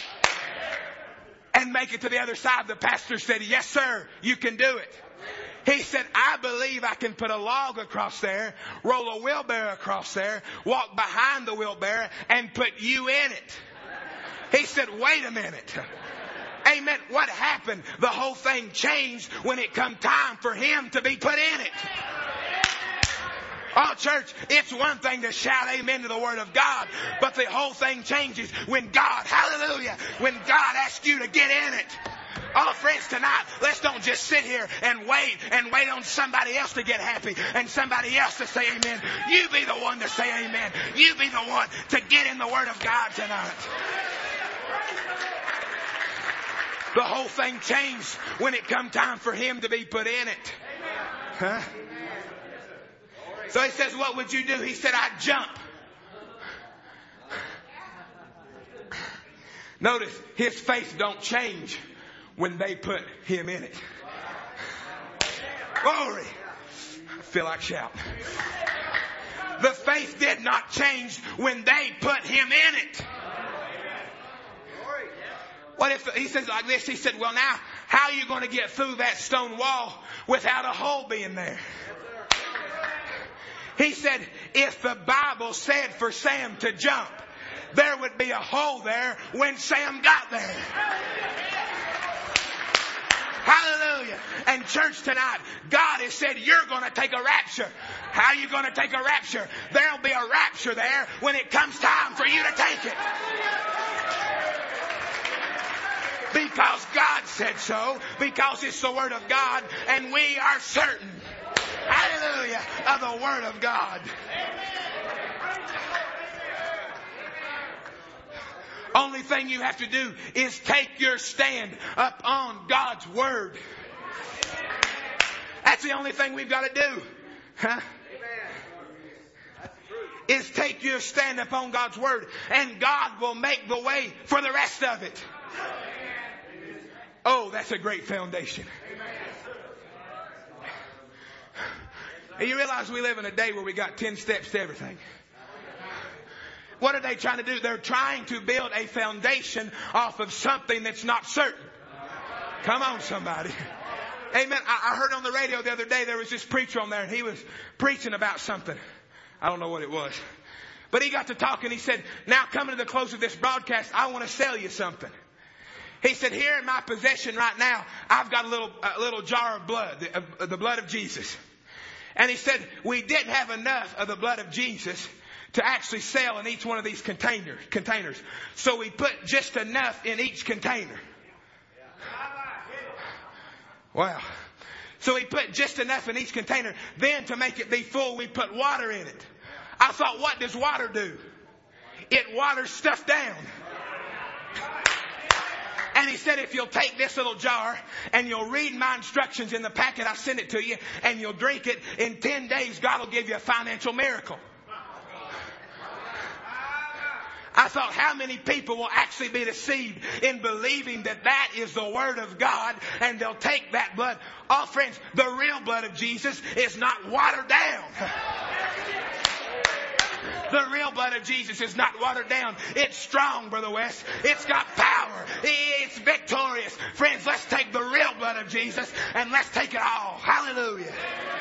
and make it to the other side. The pastor said, yes, sir, you can do it. He said, I believe I can put a log across there, roll a wheelbarrow across there, walk behind the wheelbarrow and put you in it. He said, wait a minute. Amen. What happened? The whole thing changed when it come time for him to be put in it. Oh, church, it's one thing to shout amen to the Word of God, but the whole thing changes when God, hallelujah, when God asks you to get in it. Oh, friends, tonight, let's don't just sit here and wait and wait on somebody else to get happy and somebody else to say amen. You be the one to say amen. You be the one to get in the Word of God tonight. The whole thing changed when it come time for him to be put in it. Huh? So he says, what would you do? He said, I'd jump. Notice, his faith don't change when they put him in it. Glory. I feel like shouting. The faith did not change when they put him in it. What if he says like this? He said, well, now, how are you going to get through that stone wall without a hole being there? He said, if the Bible said for Sam to jump, there would be a hole there when Sam got there. Hallelujah. And church tonight, God has said you're going to take a rapture. How are you going to take a rapture? There'll be a rapture there when it comes time for you to take it. Because God said so, because it's the Word of God, and we are certain, hallelujah, of the Word of God. Only thing you have to do is take your stand upon God's Word. That's the only thing we've got to do. Huh? Is take your stand upon God's Word, and God will make the way for the rest of it. Oh, that's a great foundation. And you realize we live in a day where we got ten steps to everything. What are they trying to do? They're trying to build a foundation off of something that's not certain. Come on, somebody. Amen. I heard on the radio the other day, there was this preacher on there, and he was preaching about something. I don't know what it was. But he got to talking. He said, now coming to the close of this broadcast, I want to sell you something. He said, here in my possession right now, I've got a little, a little jar of blood, the, the blood of Jesus. And he said, we didn't have enough of the blood of Jesus to actually sell in each one of these containers, containers. So we put just enough in each container. Wow. So we put just enough in each container. Then to make it be full, we put water in it. I thought, what does water do? It waters stuff down. And he said, if you'll take this little jar and you'll read my instructions in the packet, I send it to you, and you'll drink it, in ten days, God will give you a financial miracle. I thought, how many people will actually be deceived in believing that that is the Word of God, and they'll take that blood. Oh, friends, the real blood of Jesus is not watered down. The real blood of Jesus is not watered down. It's strong, Brother West. It's got power. It's victorious. Friends, let's take the real blood of Jesus and let's take it all. Hallelujah.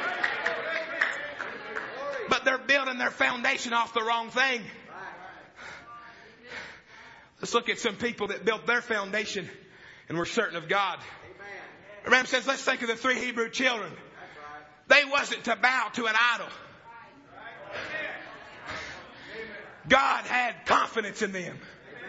But they're building their foundation off the wrong thing. Let's look at some people that built their foundation and were certain of God. Ram says, let's think of the three Hebrew children. They wasn't to bow to an idol. God had confidence in them.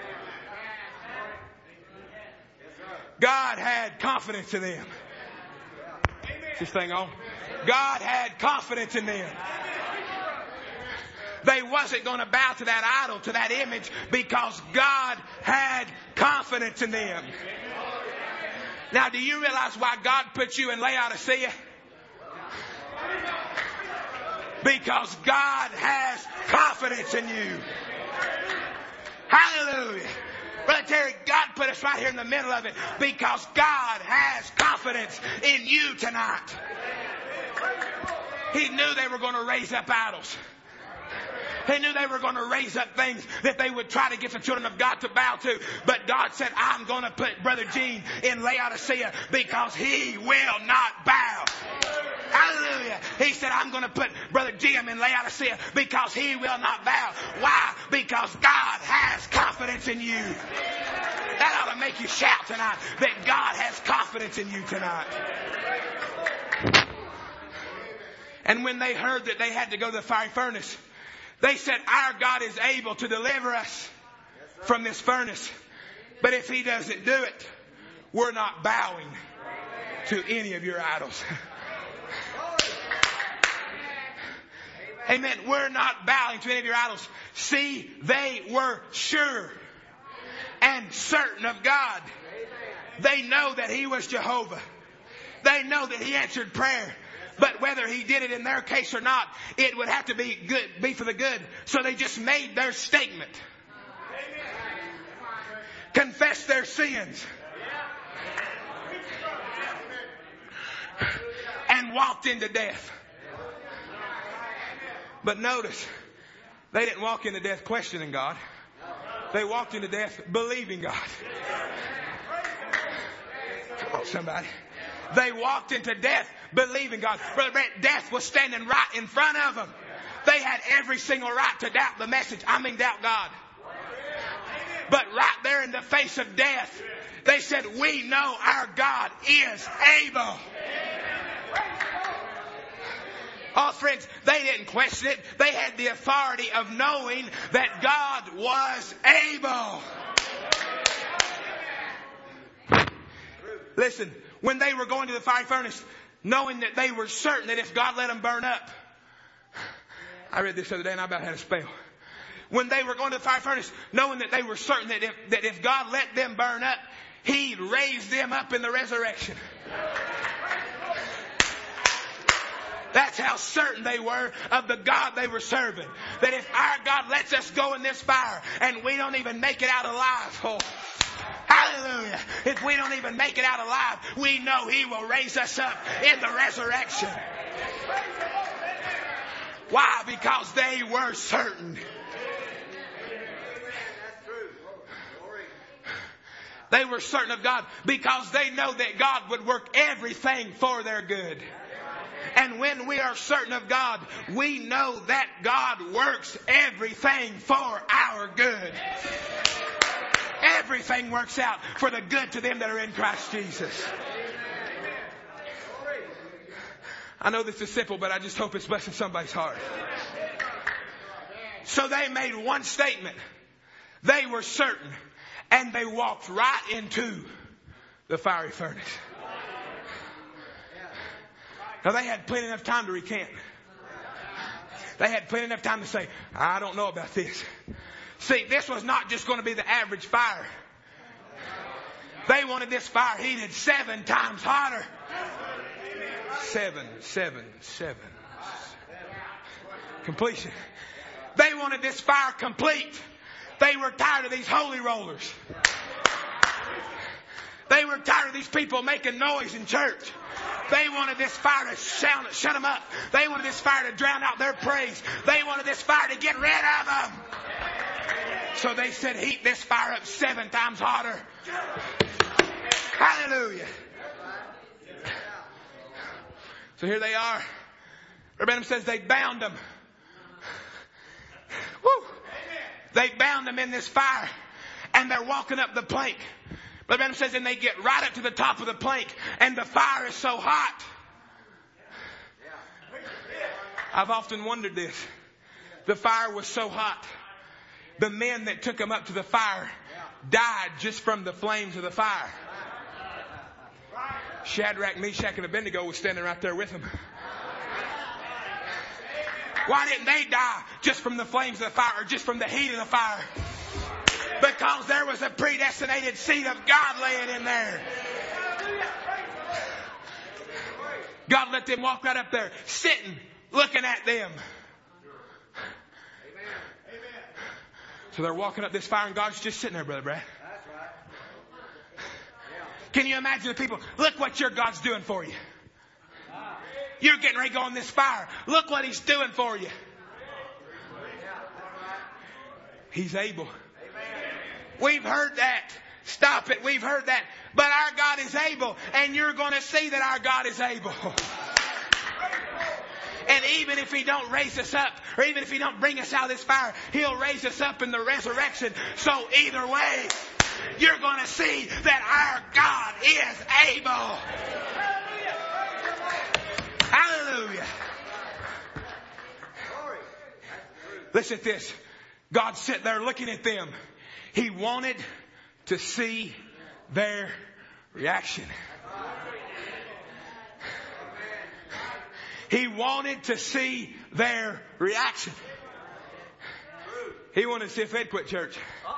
God had confidence in them. Is this thing on? God had confidence in them. They wasn't going to bow to that idol, to that image, because God had confidence in them. Now, do you realize why God put you in Laodicea? Because God has confidence in you. Hallelujah. Brother Terry, God put us right here in the middle of it because God has confidence in you tonight. He knew they were going to raise up idols. He knew they were going to raise up things that they would try to get the children of God to bow to. But God said, I'm going to put Brother Gene in Laodicea because he will not bow. Hallelujah. He said, I'm going to put Brother Jim in Laodicea because he will not bow. Why? Because God has confidence in you. That ought to make you shout tonight that God has confidence in you tonight. And when they heard that they had to go to the fiery furnace, they said, our God is able to deliver us from this furnace. But if he doesn't do it, we're not bowing to any of your idols. Amen. We're not bowing to any of your idols. See, they were sure and certain of God. They know that he was Jehovah. They know that he answered prayer. But whether he did it in their case or not, it would have to be good, be for the good. So they just made their statement. Confessed their sins. And walked into death. But notice, they didn't walk into death questioning God. They walked into death believing God. Come on, somebody. They walked into death believing God. Brother Brett, death was standing right in front of them. They had every single right to doubt the message. I mean, doubt God. But right there in the face of death, they said, we know our God is able. Oh, friends, they didn't question it. They had the authority of knowing that God was able. Listen, when they were going to the fiery furnace, knowing that they were certain that if God let them burn up. I read this the other day and I about had a spell. When they were going to the fiery furnace, knowing that they were certain that if, that if God let them burn up, He'd raise them up in the resurrection. That's how certain they were of the God they were serving. That if our God lets us go in this fire and we don't even make it out alive, oh, hallelujah. If we don't even make it out alive, we know He will raise us up in the resurrection. Why? Because they were certain. They were certain of God because they know that God would work everything for their good. And when we are certain of God, we know that God works everything for our good. Everything works out for the good to them that are in Christ Jesus. I know this is simple, but I just hope it's blessing somebody's heart. So they made one statement. They were certain. And they walked right into the fiery furnace. Now they had plenty enough time to recant. They had plenty enough time to say, I don't know about this. See, this was not just going to be the average fire. They wanted this fire heated seven times hotter. Seven, seven, seven. Completion. They wanted this fire complete. They were tired of these holy rollers. They were tired of these people making noise in church. They wanted this fire to shut, shut them up. They wanted this fire to drown out their praise. They wanted this fire to get rid of them. So they said, heat this fire up seven times hotter. Hallelujah. So here they are. Branham says they bound them. Woo. They bound them in this fire. And they're walking up the plank. But Branham says, and they get right up to the top of the plank. And the fire is so hot. I've often wondered this. The fire was so hot. The men that took them up to the fire died just from the flames of the fire. Shadrach, Meshach, and Abednego was standing right there with them. Why didn't they die just from the flames of the fire or just from the heat of the fire? Because there was a predestinated seed of God laying in there. God let them walk right up there, sitting, looking at them. So they're walking up this fire and God's just sitting there, Brother Brad. Can you imagine the people? Look what your God's doing for you. You're getting ready to go in this fire. Look what He's doing for you. He's able. We've heard that. Stop it. We've heard that. But our God is able. And you're going to see that our God is able. And even if He don't raise us up, or even if He don't bring us out of this fire, He'll raise us up in the resurrection. So either way, you're going to see that our God is able. Hallelujah. Listen to this. God sat there looking at them. He wanted to see their reaction. He wanted to see their reaction. He wanted to see if they'd quit church.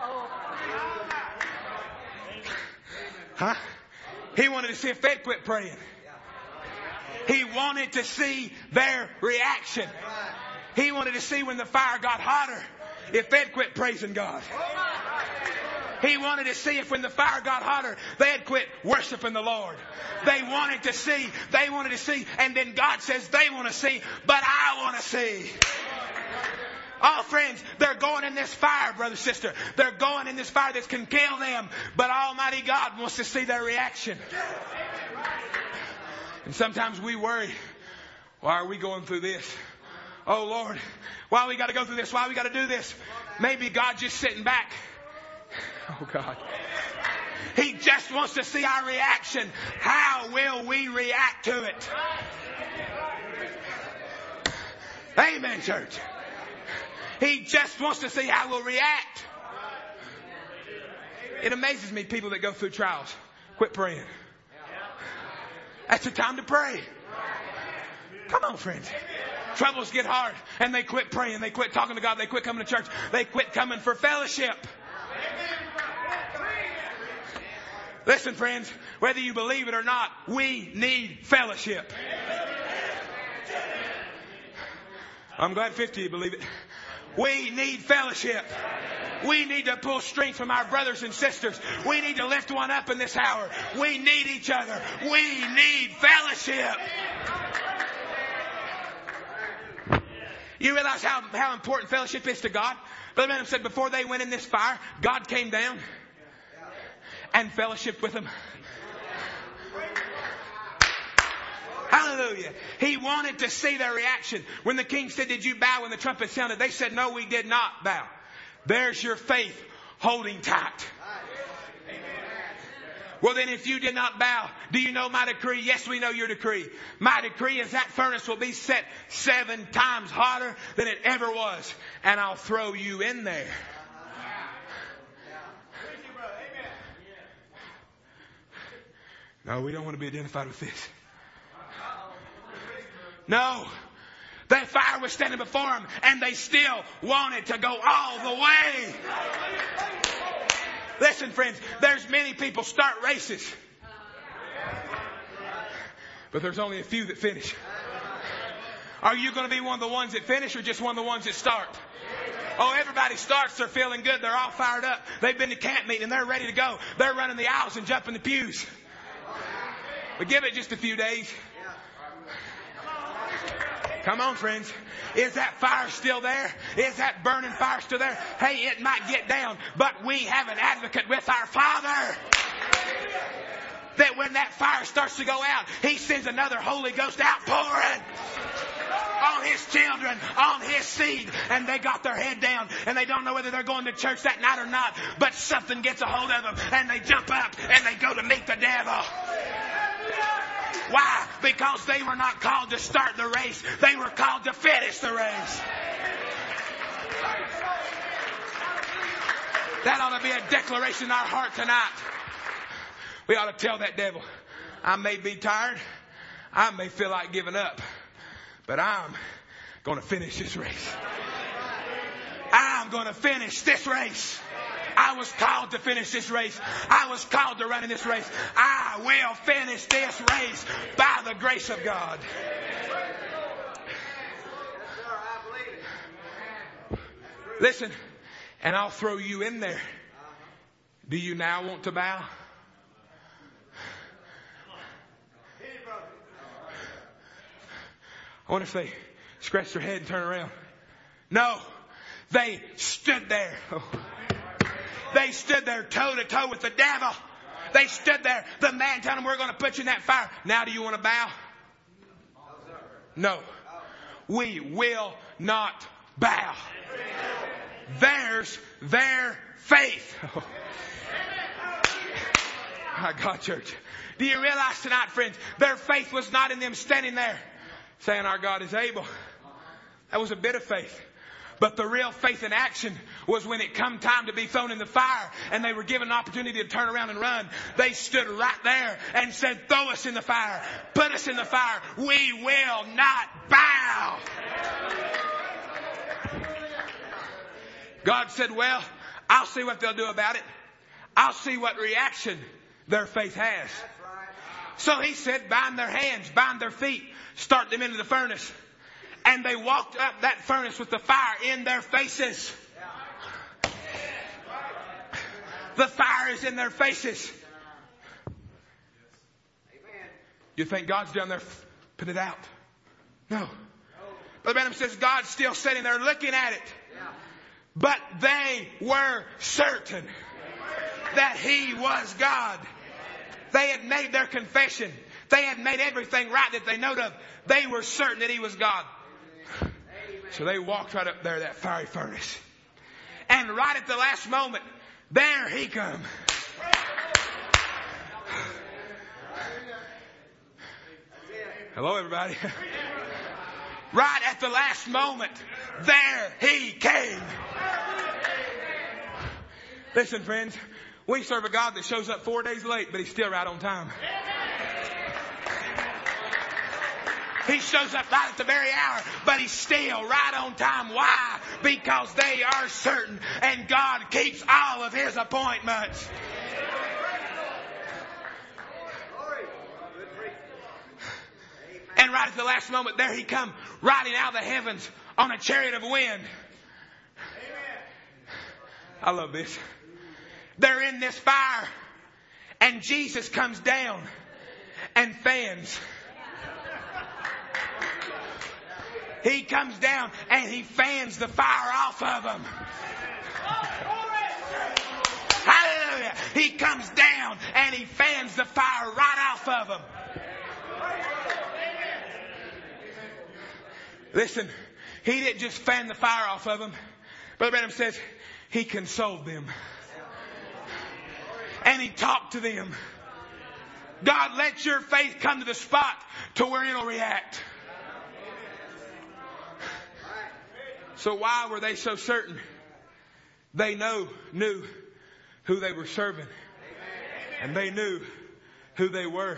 Huh? He wanted to see if they'd quit praying. He wanted to see their reaction. He wanted to see when the fire got hotter, if they'd quit praising God. He wanted to see if when the fire got hotter, they'd quit worshiping the Lord. They wanted to see, they wanted to see, and then God says they want to see, but I want to see. Oh, friends, they're going in this fire, brother, sister. They're going in this fire that can kill them, but Almighty God wants to see their reaction. And sometimes we worry, why are we going through this? Oh, Lord, why we got to go through this? Why we got to do this? Maybe God's just sitting back. Oh, God. He just wants to see our reaction. How will we react to it? Amen, church. He just wants to see how we'll react. It amazes me, people that go through trials. Quit praying. That's the time to pray. Come on, friends. Troubles get hard and they quit praying. They quit talking to God. They quit coming to church. They quit coming for fellowship. Listen, friends, whether you believe it or not, we need fellowship. I'm glad fifty of you believe it. We need fellowship. We need to pull strength from our brothers and sisters. We need to lift one up in this hour. We need each other. We need fellowship. You realize how, how important fellowship is to God? Brother Branham said before they went in this fire, God came down and fellowshiped with them. Hallelujah. He wanted to see their reaction. When the king said, did you bow when the trumpet sounded? They said, no, we did not bow. There's your faith holding tight. Well, then if you did not bow, do you know my decree? Yes, we know your decree. My decree is that furnace will be set seven times hotter than it ever was. And I'll throw you in there. No, we don't want to be identified with this. No. That fire was standing before them and they still wanted to go all the way. Listen, friends, there's many people start races. But there's only a few that finish. Are you going to be one of the ones that finish or just one of the ones that start? Oh, everybody starts. They're feeling good. They're all fired up. They've been to camp meeting and they're ready to go. They're running the aisles and jumping the pews. But give it just a few days. Come on, friends. Is that fire still there? Is that burning fire still there? Hey, it might get down, but we have an advocate with our Father. That when that fire starts to go out, He sends another Holy Ghost outpouring on His children, on His seed. And they got their head down and they don't know whether they're going to church that night or not. But something gets a hold of them and they jump up and they go to meet the devil. Why? Because they were not called to start the race. They were called to finish the race. That ought to be a declaration in our heart tonight. We ought to tell that devil, I may be tired. I may feel like giving up. But I'm going to finish this race. I'm going to finish this race. I was called to finish this race. I was called to run in this race. I will finish this race by the grace of God. Listen, and I'll throw you in there. Do you now want to bow? I wonder if they scratched their head and turned around. No, they stood there. Oh. They stood there toe to toe with the devil. They stood there. The man told them, we're going to put you in that fire. Now do you want to bow? No. We will not bow. There's their faith. Oh. My God, church. Do you realize tonight, friends, their faith was not in them standing there saying our God is able. That was a bit of faith. But the real faith in action was when it come time to be thrown in the fire and they were given an opportunity to turn around and run. They stood right there and said, throw us in the fire. Put us in the fire. We will not bow. God said, well, I'll see what they'll do about it. I'll see what reaction their faith has. So He said, bind their hands, bind their feet, start them into the furnace. And they walked up that furnace with the fire in their faces. The fire is in their faces. You think God's down there, put it out? No. Brother Branham says God's still sitting there looking at it. But they were certain that He was God. They had made their confession. They had made everything right that they knowed of. They were certain that He was God. So they walked right up there, that fiery furnace. And right at the last moment, there He come. Hello, everybody. Right at the last moment, there He came. Listen, friends, we serve a God that shows up four days late, but He's still right on time. He shows up right at the very hour, but he's still right on time. Why? Because they are certain, and God keeps all of his appointments. And right at the last moment, there he come, riding out of the heavens on a chariot of wind. I love this. They're in this fire, and Jesus comes down and fans. He comes down and he fans the fire off of them. Hallelujah. He comes down and he fans the fire right off of them. Listen, he didn't just fan the fire off of them. Brother Branham says he consoled them. And he talked to them. God, let your faith come to the spot to where it'll react. So why were they so certain? They know, knew who they were serving. And they knew who they were.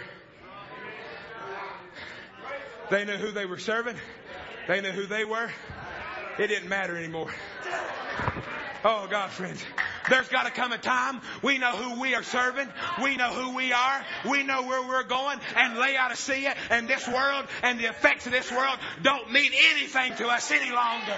They knew who they were serving. They knew who they were. It didn't matter anymore. Oh, God, friends. There's got to come a time we know who we are serving. We know who we are. We know where we're going. And Laodicea and this world and the effects of this world don't mean anything to us any longer.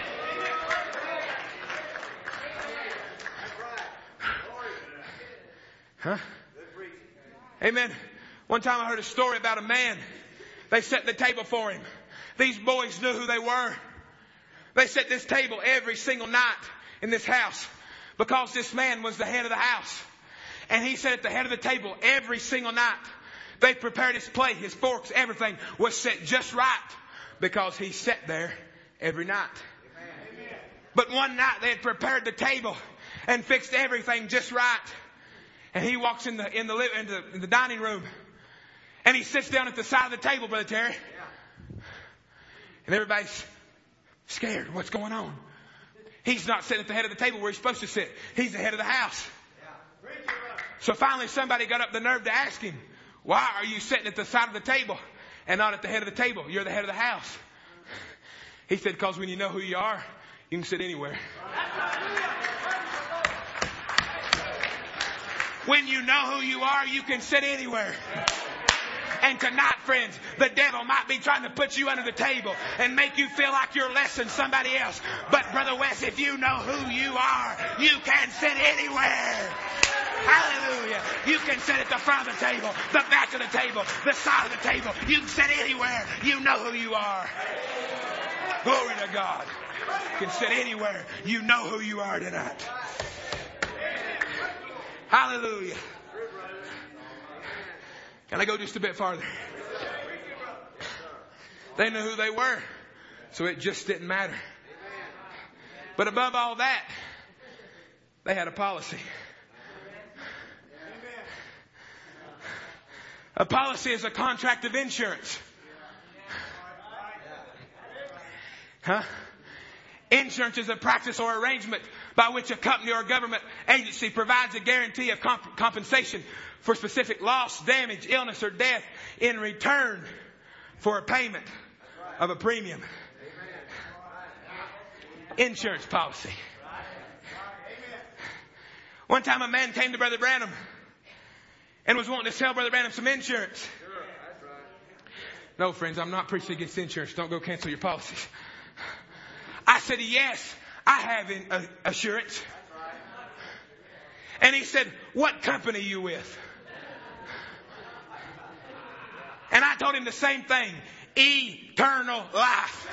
Huh? Amen. One time I heard a story about a man. They set the table for him. These boys knew who they were. They set this table every single night in this house because this man was the head of the house. And he sat at the head of the table every single night. They prepared his plate, his forks, everything was set just right because he sat there every night. Amen. But one night they had prepared the table and fixed everything just right. And he walks in the in the in the, in the dining room, and he sits down at the side of the table, Brother Terry. And everybody's scared. What's going on? He's not sitting at the head of the table where he's supposed to sit. He's the head of the house. So finally, somebody got up the nerve to ask him, "Why are you sitting at the side of the table and not at the head of the table? You're the head of the house." He said, "Because when you know who you are, you can sit anywhere." When you know who you are, you can sit anywhere. And tonight, friends, the devil might be trying to put you under the table and make you feel like you're less than somebody else. But Brother Wes, if you know who you are, you can sit anywhere. Hallelujah. You can sit at the front of the table, the back of the table, the side of the table. You can sit anywhere. You know who you are. Glory to God. You can sit anywhere. You know who you are tonight. Hallelujah. Can I go just a bit farther? They knew who they were, so it just didn't matter. But above all that, they had a policy. A policy is a contract of insurance. Huh? Insurance is a practice or arrangement by which a company or a government agency provides a guarantee of comp- compensation for specific loss, damage, illness, or death in return for a payment of a premium. Insurance policy. One time a man came to Brother Branham and was wanting to sell Brother Branham some insurance. No, friends, I'm not preaching against insurance. Don't go cancel your policies. I said, yes, I have in, uh, assurance. And he said, what company are you with? And I told him the same thing. Eternal life.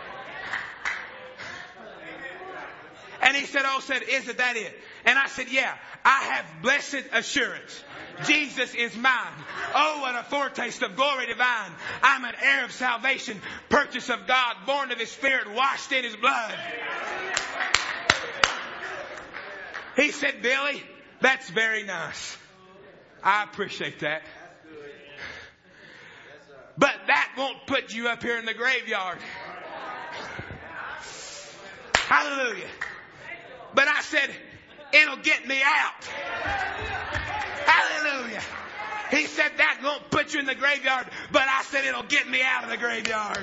And he said, oh, said, isn't that it? And I said, yeah, I have blessed assurance. Jesus is mine. Oh, what a foretaste of glory divine. I'm an heir of salvation, purchased of God, born of His Spirit, washed in His blood. He said, Billy, that's very nice. I appreciate that. But that won't put you up here in the graveyard. Hallelujah. But I said, it'll get me out. Hallelujah. He said that won't put you in the graveyard, but I said it'll get me out of the graveyard.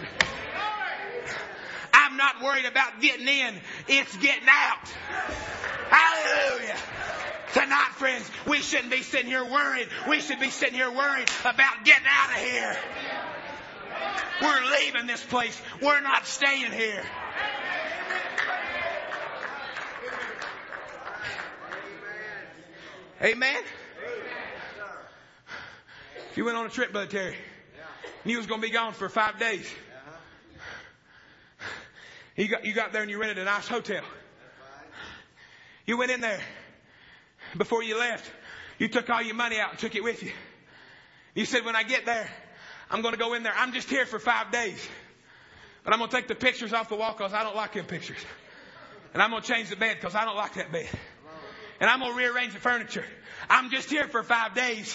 I'm not worried about getting in. It's getting out. Hallelujah. Tonight, friends, we shouldn't be sitting here worried. We should be sitting here worried about getting out of here. We're leaving this place. We're not staying here. Amen? If you went on a trip, Brother Terry, and you was going to be gone for five days, you got, you got there and you rented a nice hotel. You went in there. Before you left, you took all your money out and took it with you. You said, when I get there, I'm going to go in there. I'm just here for five days. But I'm going to take the pictures off the wall because I don't like them pictures. And I'm going to change the bed because I don't like that bed. And I'm going to rearrange the furniture. I'm just here for five days.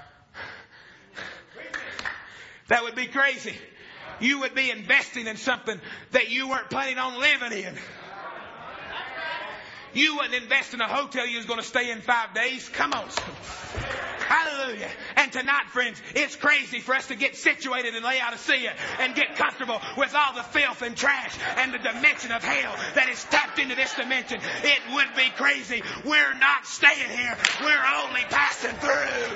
That would be crazy. You would be investing in something that you weren't planning on living in. You wouldn't invest in a hotel you was going to stay in five days. Come on. Hallelujah. And tonight, friends, it's crazy for us to get situated in Laodicea and get comfortable with all the filth and trash and the dimension of hell that is tapped into this dimension. It would be crazy. We're not staying here. We're only passing through.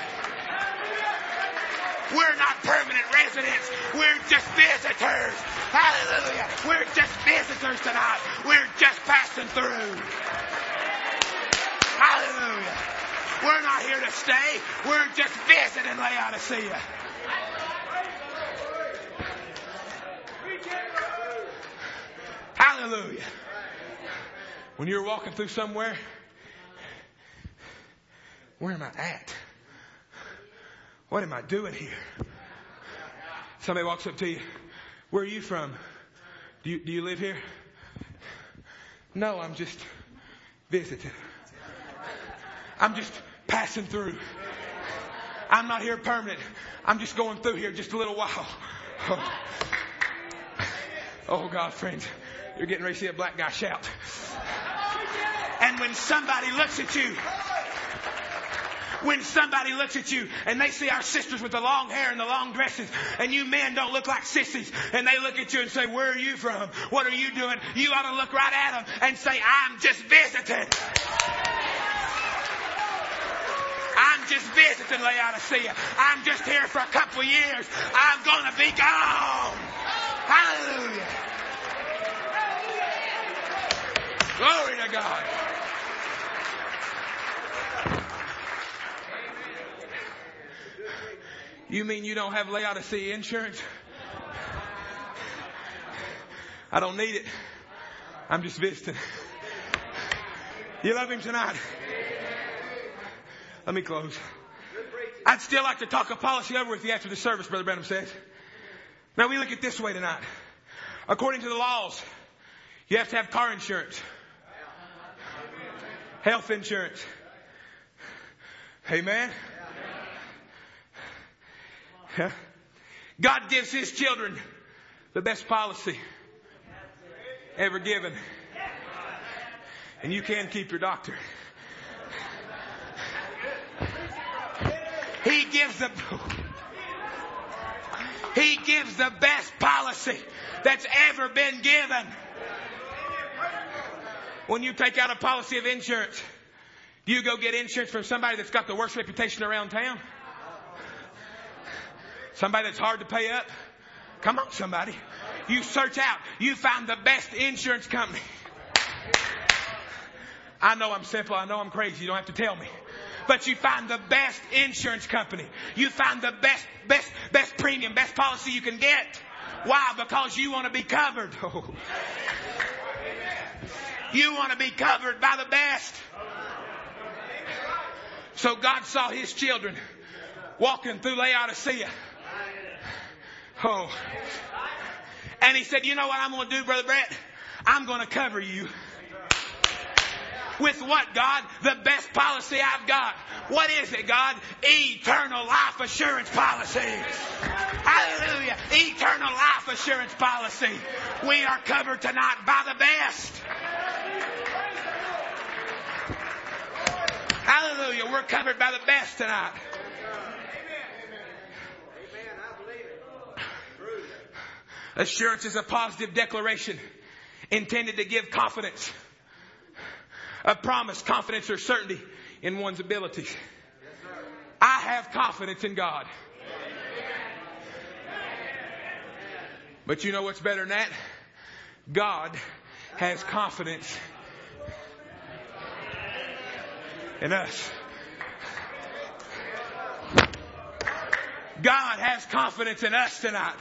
We're not permanent residents. We're just visitors. Hallelujah. We're just visitors tonight. We're just passing through. Hallelujah. We're not here to stay. We're just visiting Laodicea. Hallelujah. When you're walking through somewhere, where am I at? What am I doing here? Somebody walks up to you. Where are you from? Do you, do you live here? No, I'm just visiting. I'm just passing through. I'm not here permanent. I'm just going through here just a little while. Oh, oh God, friends, you're getting ready to see a black guy shout. And when somebody looks at you, When somebody looks at you and they see our sisters with the long hair and the long dresses, and you men don't look like sissies, and they look at you and say, where are you from? What are you doing? You ought to look right at them and say, I'm just visiting. I'm just visiting Laodicea. I'm just here for a couple of years. I'm going to be gone. Hallelujah. Glory to God. You mean you don't have Laodicea insurance? I don't need it. I'm just visiting. You love him tonight? Let me close. I'd still like to talk a policy over with you after the service, Brother Branham says. Now we look at it this way tonight. According to the laws, you have to have car insurance, health insurance. Amen. God gives His children the best policy ever given. And you can keep your doctor. He gives the, He gives the best policy that's ever been given. When you take out a policy of insurance, do you go get insurance from somebody that's got the worst reputation around town? Somebody that's hard to pay up? Come on, somebody. You search out. You find the best insurance company. I know I'm simple. I know I'm crazy. You don't have to tell me. But you find the best insurance company. You find the best, best, best premium, best policy you can get. Why? Because you want to be covered. Oh. You want to be covered by the best. So God saw His children walking through Laodicea. Oh. And He said, you know what I'm going to do, Brother Brett? I'm going to cover you. With what, God? The best policy I've got. What is it, God? Eternal life assurance policy. Hallelujah. Eternal life assurance policy. We are covered tonight by the best. Hallelujah. We're covered by the best tonight. Assurance is a positive declaration intended to give confidence, a promise, confidence, or certainty in one's abilities. I have confidence in God. But you know what's better than that? God has confidence in us. God has confidence in us tonight.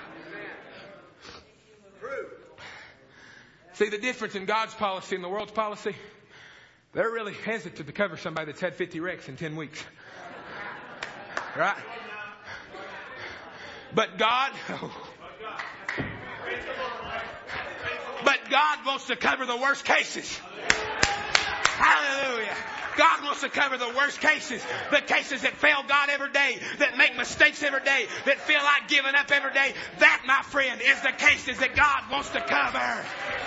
See the difference in God's policy and the world's policy? They're really hesitant to cover somebody that's had fifty wrecks in ten weeks. Right? But God, oh. But God wants to cover the worst cases. Hallelujah. God wants to cover the worst cases. The cases that fail God every day, that make mistakes every day, that feel like giving up every day. That, my friend, is the cases that God wants to cover.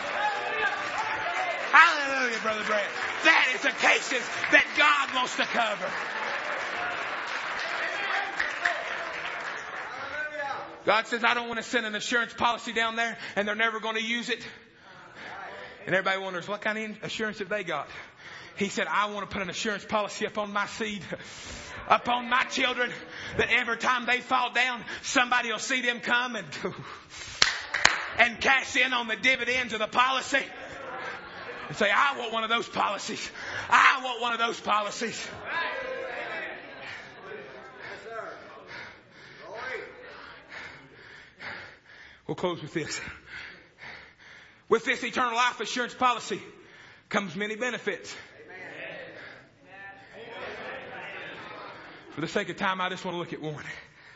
Hallelujah, Brother Brett. That is the cases that God wants to cover. God says, I don't want to send an assurance policy down there and they're never going to use it. And everybody wonders, what kind of assurance have they got? He said, I want to put an assurance policy upon my seed, upon my children, that every time they fall down, somebody will see them come and, and cash in on the dividends of the policy. And say, I want one of those policies. I want one of those policies. We'll close with this. With this eternal life assurance policy comes many benefits. For the sake of time, I just want to look at one.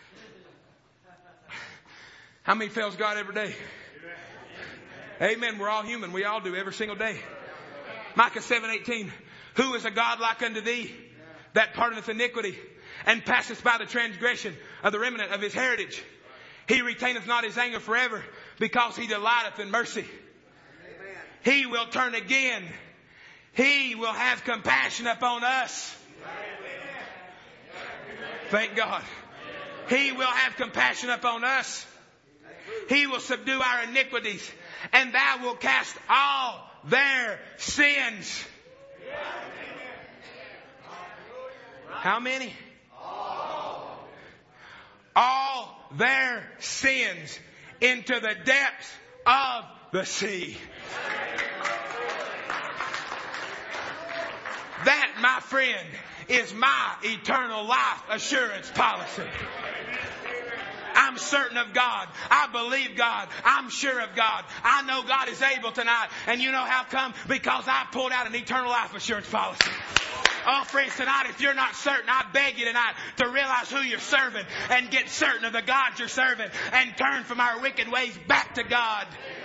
How many fails God every day? Amen. We're all human. We all do every single day. Micah seven eighteen. Who is a God like unto thee, that pardoneth iniquity, and passeth by the transgression of the remnant of his heritage? He retaineth not his anger forever, because he delighteth in mercy. Amen. He will turn again. He will have compassion upon us. Amen. Thank God. He will have compassion upon us. He will subdue our iniquities, and thou wilt cast all their sins. How many? All. All their sins into the depths of the sea. That, my friend, is my eternal life assurance policy. I'm certain of God. I believe God. I'm sure of God. I know God is able tonight. And you know how come? Because I pulled out an eternal life assurance policy. Oh, friends, tonight, if you're not certain, I beg you tonight to realize who you're serving and get certain of the God you're serving and turn from our wicked ways back to God.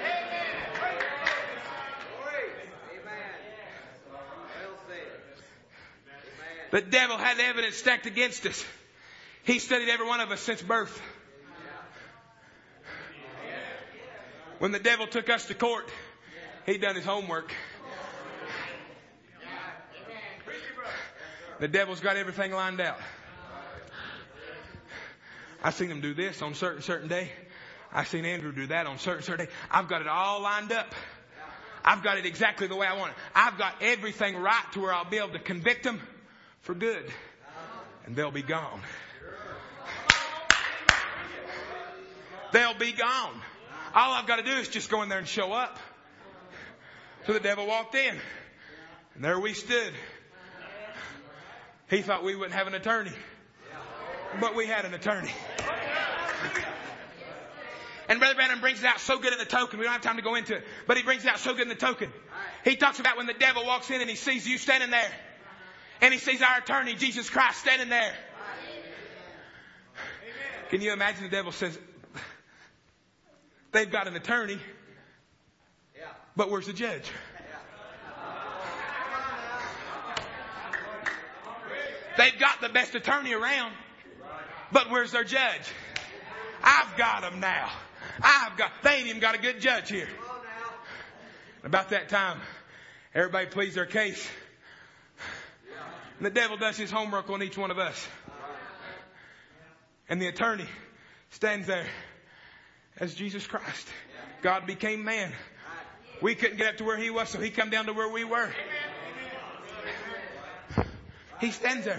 The devil had evidence stacked against us. He studied every one of us since birth. When the devil took us to court, he done his homework. The devil's got everything lined out. I seen him do this on certain certain day. I seen Andrew do that on certain certain day. I've got it all lined up. I've got it exactly the way I want it. I've got everything right to where I'll be able to convict them for good, and they'll be gone. They'll be gone. All I've got to do is just go in there and show up. So the devil walked in, and there we stood. He thought we wouldn't have an attorney, but we had an attorney. And Brother Branham brings it out so good in the token. We don't have time to go into it, but he brings it out so good in the token. He talks about when the devil walks in and he sees you standing there, and he sees our attorney, Jesus Christ, standing there. Can you imagine the devil says, they've got an attorney, but where's the judge? They've got the best attorney around, but where's their judge? I've got them now. I've got, they ain't even got a good judge here. About that time, everybody pleads their case. And the devil does his homework on each one of us. And the attorney stands there as Jesus Christ. God became man. We couldn't get up to where he was, so he come down to where we were. He stands there.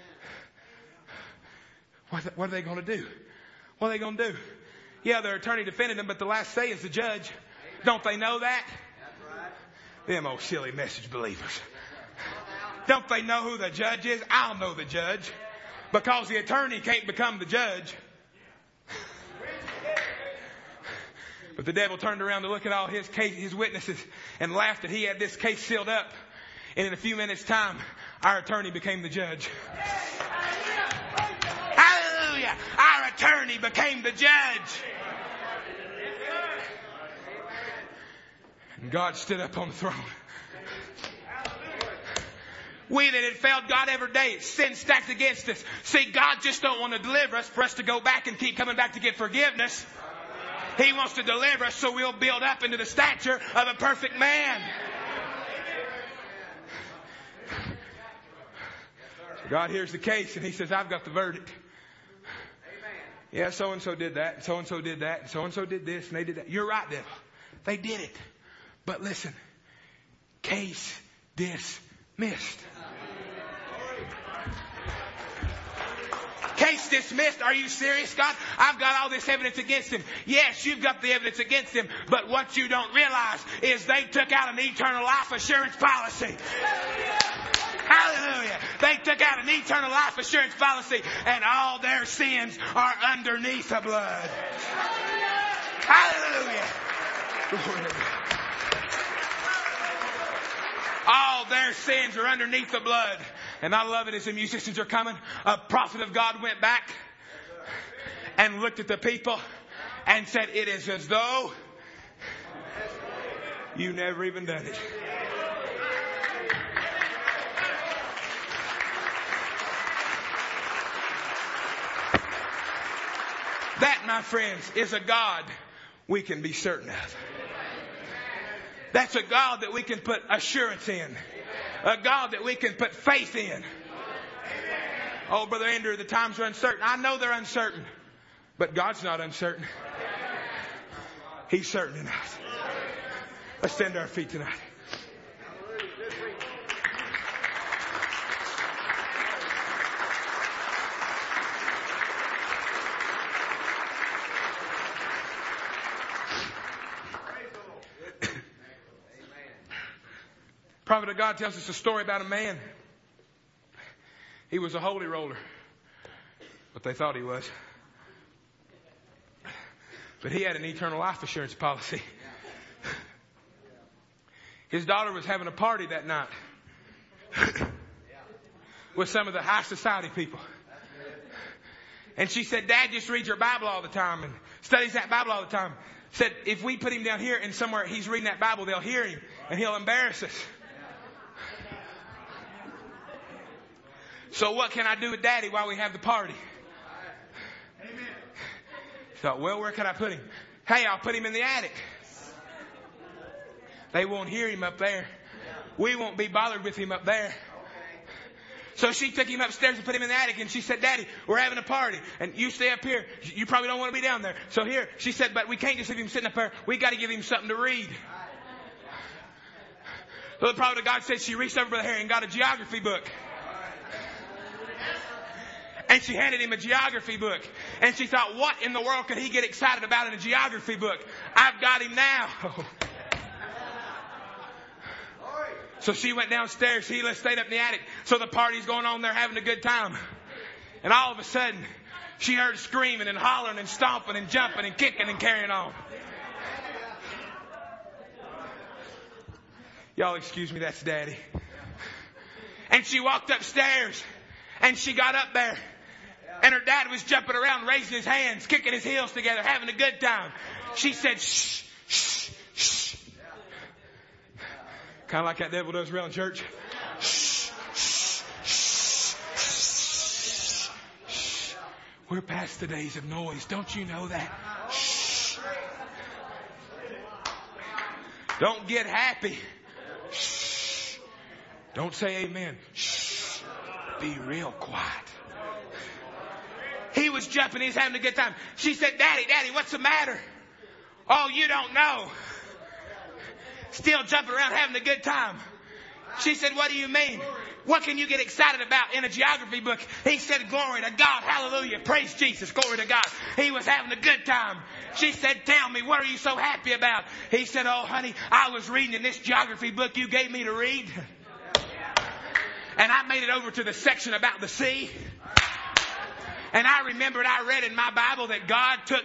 What, what are they going to do? What are they going to do? Yeah, their attorney defended him, but the last say is the judge. Don't they know that? Them old silly message believers. Don't they know who the judge is? I'll know the judge. Because the attorney can't become the judge. But the devil turned around to look at all his case, his witnesses, and laughed that he had this case sealed up. And in a few minutes' time, our attorney became the judge. Hallelujah! Our attorney became the judge. And God stood up on the throne. We that had failed God every day, sin stacked against us. See, God just don't want to deliver us for us to go back and keep coming back to get forgiveness. He wants to deliver us so we'll build up into the stature of a perfect man. So God hears the case and he says, I've got the verdict. Yeah, so-and-so did that, and so-and-so did that, and so-and-so did this, and they did that. You're right, devil. They did it. But listen, case dismissed. Case dismissed. Are you serious, God? I've got all this evidence against him. Yes, you've got the evidence against him. But what you don't realize is they took out an eternal life assurance policy. Hallelujah. They took out an eternal life assurance policy, and all their sins are underneath the blood. Hallelujah. All their sins are underneath the blood. And I love it as the musicians are coming. A prophet of God went back and looked at the people and said, it is as though you never even done it. That, my friends, is a God we can be certain of. That's a God that we can put assurance in. A God that we can put faith in. Oh, Brother Andrew, the times are uncertain. I know they're uncertain. But God's not uncertain. He's certain enough. Let's stand to our feet tonight. Prophet of God tells us a story about a man. He was a holy roller. But they thought he was. But he had an eternal life assurance policy. His daughter was having a party that night with some of the high society people. And she said, Dad just reads your Bible all the time and studies that Bible all the time. Said, if we put him down here and somewhere he's reading that Bible, they'll hear him and he'll embarrass us. So what can I do with Daddy while we have the party? Amen. Thought, well, where can I put him? Hey, I'll put him in the attic. They won't hear him up there. We won't be bothered with him up there. So she took him upstairs and put him in the attic, and she said, Daddy, we're having a party, and you stay up here. You probably don't want to be down there. So here, she said, but we can't just leave him sitting up there. We got to give him something to read. So the prophet of God said she reached over Brother Harry and got a geography book. And she handed him a geography book. And she thought, what in the world could he get excited about in a geography book? I've got him now. So she went downstairs. He stayed up in the attic. So the party's going on there having a good time. And all of a sudden, she heard screaming and hollering and stomping and jumping and kicking and carrying on. Y'all excuse me, that's Daddy. And she walked upstairs. And she got up there. And her dad was jumping around, raising his hands, kicking his heels together, having a good time. She said, shh, shh, shh. Kind of like that devil does around church. Shh, shh, shh, shh, shh. We're past the days of noise. Don't you know that? Shh. Don't get happy. Shh. Don't say amen. Shh. Be real quiet. He was jumping. He's having a good time. She said, Daddy, Daddy, what's the matter? Oh, you don't know. Still jumping around having a good time. She said, what do you mean? What can you get excited about in a geography book? He said, glory to God. Hallelujah. Praise Jesus. Glory to God. He was having a good time. She said, tell me, what are you so happy about? He said, oh, honey, I was reading in this geography book you gave me to read. And I made it over to the section about the sea. And I remembered I read in my Bible that God took...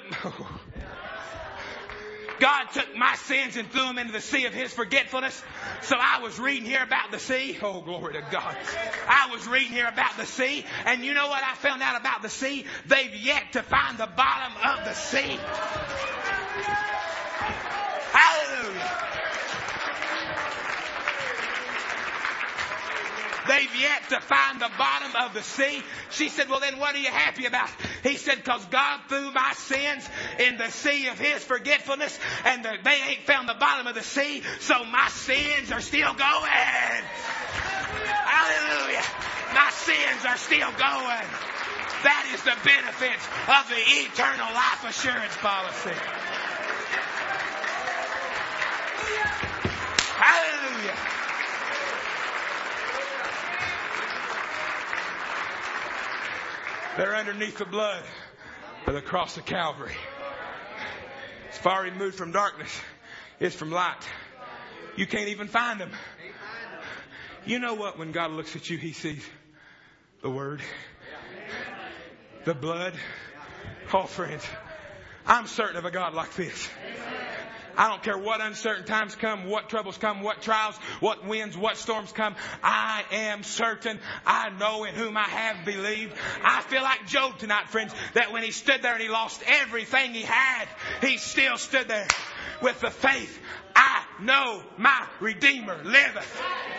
God took my sins and threw them into the sea of His forgetfulness. So I was reading here about the sea. Oh, glory to God. I was reading here about the sea. And you know what I found out about the sea? They've yet to find the bottom of the sea. Hallelujah. They've yet to find the bottom of the sea. She said, well, then what are you happy about? He said, because God threw my sins in the sea of His forgetfulness, and the, they ain't found the bottom of the sea, so my sins are still going. Hallelujah. My sins are still going. That is the benefit of the eternal life assurance policy. Hallelujah. They're underneath the blood of the cross of Calvary. As far removed from darkness is from light. You can't even find them. You know what? When God looks at you, He sees the Word, the blood. Oh, friends, I'm certain of a God like this. I don't care what uncertain times come, what troubles come, what trials, what winds, what storms come. I am certain. I know in whom I have believed. I feel like Job tonight, friends, that when he stood there and he lost everything he had, he still stood there with the faith. I know my Redeemer liveth.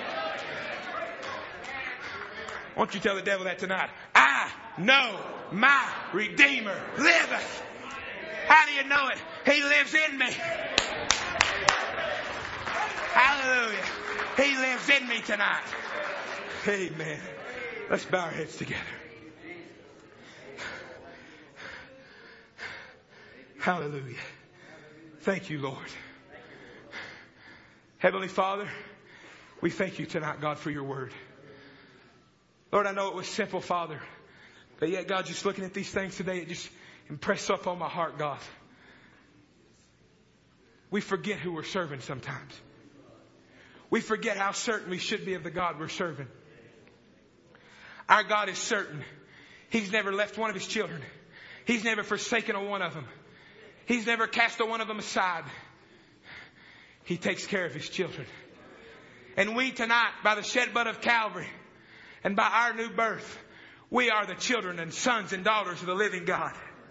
Won't you tell the devil that tonight? I know my Redeemer liveth. How do you know it? He lives in me. Hallelujah. He lives in me tonight. Amen. Let's bow our heads together. Hallelujah. Thank you, Lord. Heavenly Father, we thank you tonight, God, for your word. Lord, I know it was simple, Father. But yet, God, just looking at these things today, it just impressed up on my heart, God. We forget who we're serving sometimes. We forget how certain we should be of the God we're serving. Our God is certain. He's never left one of His children. He's never forsaken a one of them. He's never cast a one of them aside. He takes care of His children. And we tonight, by the shed blood of Calvary and by our new birth, we are the children and sons and daughters of the living God.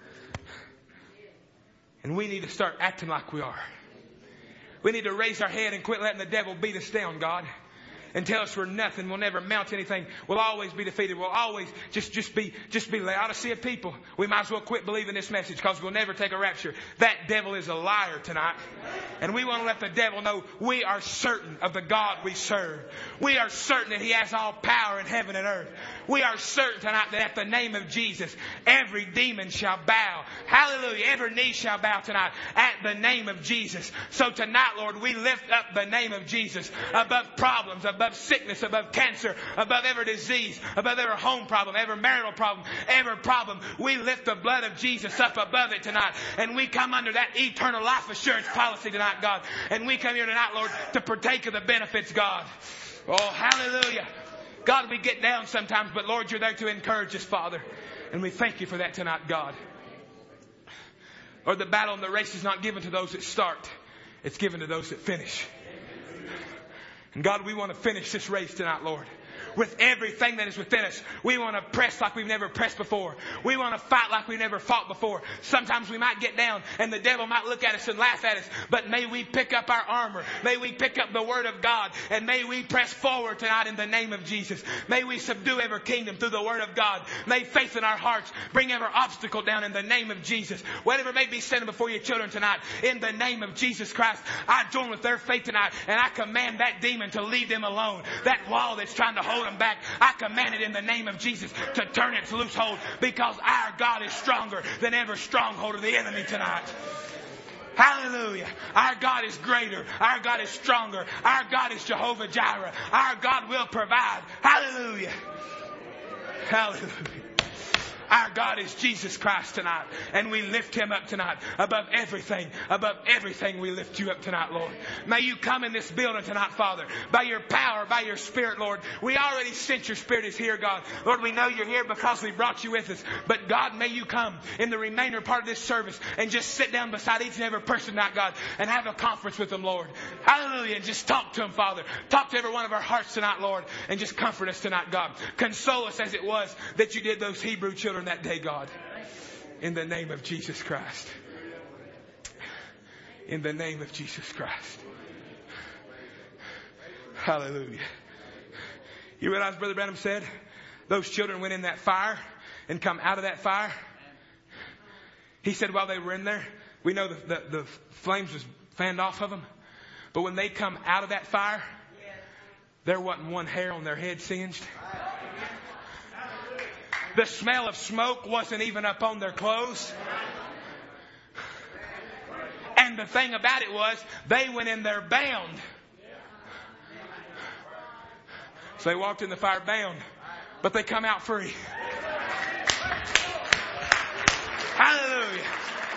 And we need to start acting like we are. We need to raise our head and quit letting the devil beat us down, God. And tell us we're nothing. We'll never mount anything. We'll always be defeated. We'll always just, just be, just be Laodicea people. We might as well quit believing this message because we'll never take a rapture. That devil is a liar tonight. And we want to let the devil know we are certain of the God we serve. We are certain that He has all power in heaven and earth. We are certain tonight that at the name of Jesus, every demon shall bow. Hallelujah. Every knee shall bow tonight at the name of Jesus. So tonight, Lord, we lift up the name of Jesus above problems, above above sickness, above cancer, above every disease, above every home problem, every marital problem, every problem. We lift the blood of Jesus up above it tonight. And we come under that eternal life assurance policy tonight, God. And we come here tonight, Lord, to partake of the benefits, God. Oh, hallelujah. God, we get down sometimes, but Lord, you're there to encourage us, Father. And we thank you for that tonight, God. Lord, the battle and the race is not given to those that start. It's given to those that finish. And God, we want to finish this race tonight, Lord. With everything that is within us. We want to press like we've never pressed before. We want to fight like we've never fought before. Sometimes we might get down and the devil might look at us and laugh at us. But may we pick up our armor. May we pick up the Word of God. And may we press forward tonight in the name of Jesus. May we subdue every kingdom through the Word of God. May faith in our hearts bring every obstacle down in the name of Jesus. Whatever may be standing before your children tonight, in the name of Jesus Christ, I join with their faith tonight and I command that demon to leave them alone. That wall that's trying to hold them back, I command it in the name of Jesus to turn its loose hold, because our God is stronger than every stronghold of the enemy tonight. Hallelujah. Hallelujah. Our God is greater. Our God is stronger. Our God is Jehovah Jireh. Our God will provide. Hallelujah. Hallelujah. Our God is Jesus Christ tonight. And we lift Him up tonight. Above everything. Above everything we lift You up tonight, Lord. May You come in this building tonight, Father. By Your power, by Your Spirit, Lord. We already sense Your Spirit is here, God. Lord, we know You're here because we brought You with us. But God, may You come in the remainder part of this service and just sit down beside each and every person tonight, God, and have a conference with them, Lord. Hallelujah. And just talk to them, Father. Talk to every one of our hearts tonight, Lord. And just comfort us tonight, God. Console us as it was that You did those Hebrew children that day, God. In the name of Jesus Christ. In the name of Jesus Christ. Hallelujah. You realize Brother Branham said those children went in that fire and come out of that fire? He said while they were in there, we know the, the, the flames was fanned off of them. But when they come out of that fire, there wasn't one hair on their head singed. The smell of smoke wasn't even up on their clothes. And the thing about it was, they went in there bound. So they walked in the fire bound, but they come out free. Hallelujah.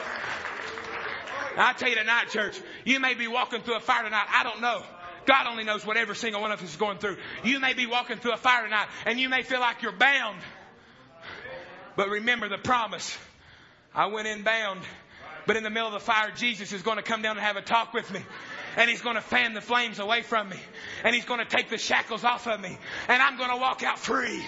I tell you tonight, church, you may be walking through a fire tonight. I don't know. God only knows what every single one of us is going through. You may be walking through a fire tonight, and you may feel like you're bound. But remember the promise. I went in bound. But in the middle of the fire, Jesus is going to come down and have a talk with me. And He's going to fan the flames away from me. And He's going to take the shackles off of me. And I'm going to walk out free.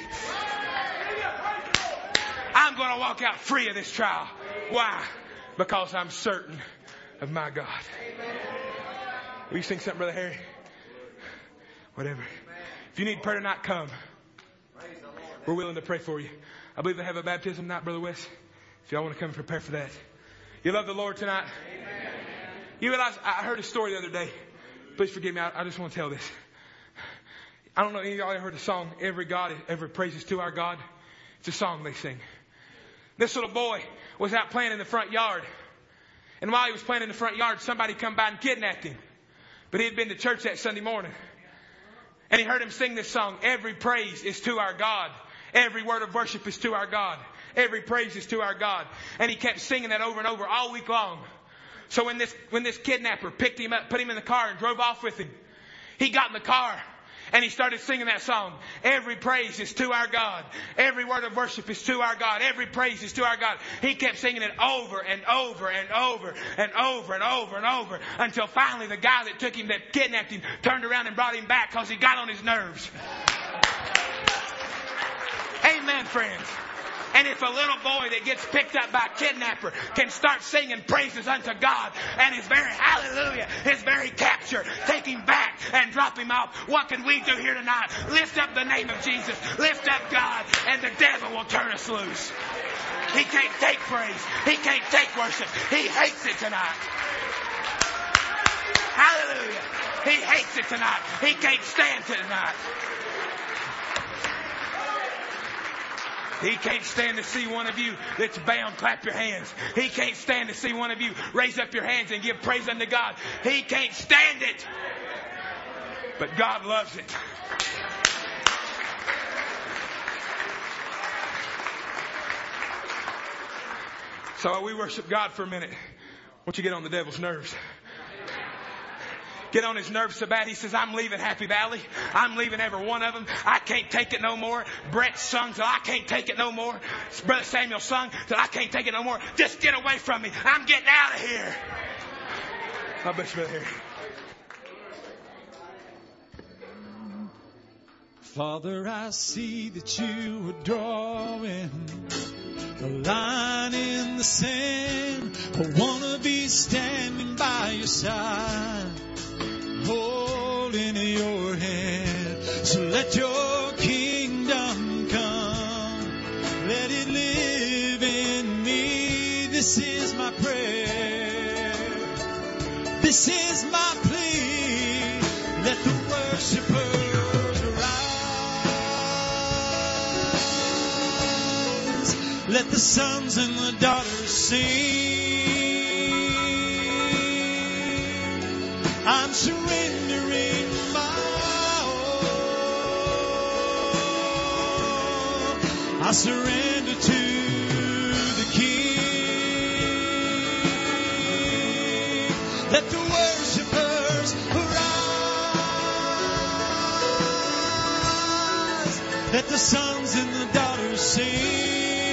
I'm going to walk out free of this trial. Why? Because I'm certain of my God. Will you sing something, Brother Harry? Whatever. If you need prayer tonight, come. We're willing to pray for you. I believe they have a baptism tonight, Brother Wes. If y'all want to come and prepare for that. You love the Lord tonight? Amen. You realize, I heard a story the other day. Please forgive me, I, I just want to tell this. I don't know if any of y'all ever heard the song, Every God, Every Praise is to Our God. It's a song they sing. This little boy was out playing in the front yard. And while he was playing in the front yard, somebody come by and kidnapped him. But he had been to church that Sunday morning. And he heard him sing this song, Every praise is to our God. Every word of worship is to our God. Every praise is to our God. And he kept singing that over and over all week long. So when this, when this kidnapper picked him up, put him in the car and drove off with him, he got in the car and he started singing that song. Every praise is to our God. Every word of worship is to our God. Every praise is to our God. He kept singing it over and over and over and over and over and over until finally the guy that took him, that kidnapped him, turned around and brought him back because he got on his nerves. Amen, friends. And if a little boy that gets picked up by a kidnapper can start singing praises unto God and his very hallelujah, his very capture, take him back and drop him off, what can we do here tonight? Lift up the name of Jesus. Lift up God and the devil will turn us loose. He can't take praise. He can't take worship. He hates it tonight. Hallelujah. He hates it tonight. He can't stand it tonight. He can't stand to see one of you that's bound clap your hands. He can't stand to see one of you raise up your hands and give praise unto God. He can't stand it. But God loves it. So while we worship God for a minute, won't you get on the devil's nerves? Get on his nerves so bad. He says, I'm leaving Happy Valley. I'm leaving every one of them. I can't take it no more. Brett sung till I can't take it no more. Brother Samuel sung till I can't take it no more. Just get away from me. I'm getting out of here. God bless you, Brother Harry. Father, I see that you are drawing a line in the sand. I want to be standing by your side, holding your hand. So let your kingdom come. Let it live in me. This is my prayer. This is my plea. Let the worshipers arise. Let the sons and the daughters sing. I'm surrendering my all. I surrender to the King. Let the worshipers arise. Let the sons and the daughters sing.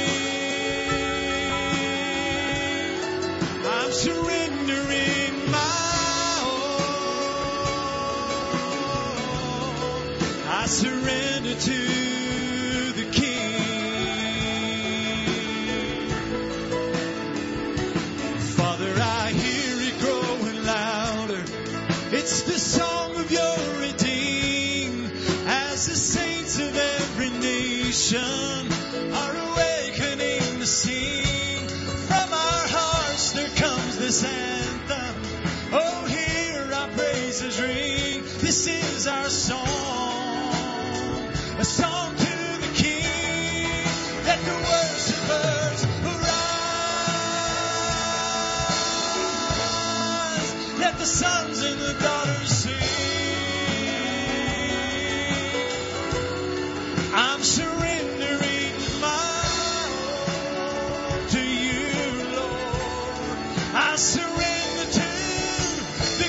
I'm surrendering my all. I surrender to the King. Father, I hear it growing louder. It's the song of your redeemed. As the saints of every nation are awakening to sing. From our hearts there comes this anthem. Oh, hear our praises ring. This is our song, a song to the King. Let the worshipers arise. Let the sons and the daughters sing. I'm surrendering my all to you, Lord. I surrender to the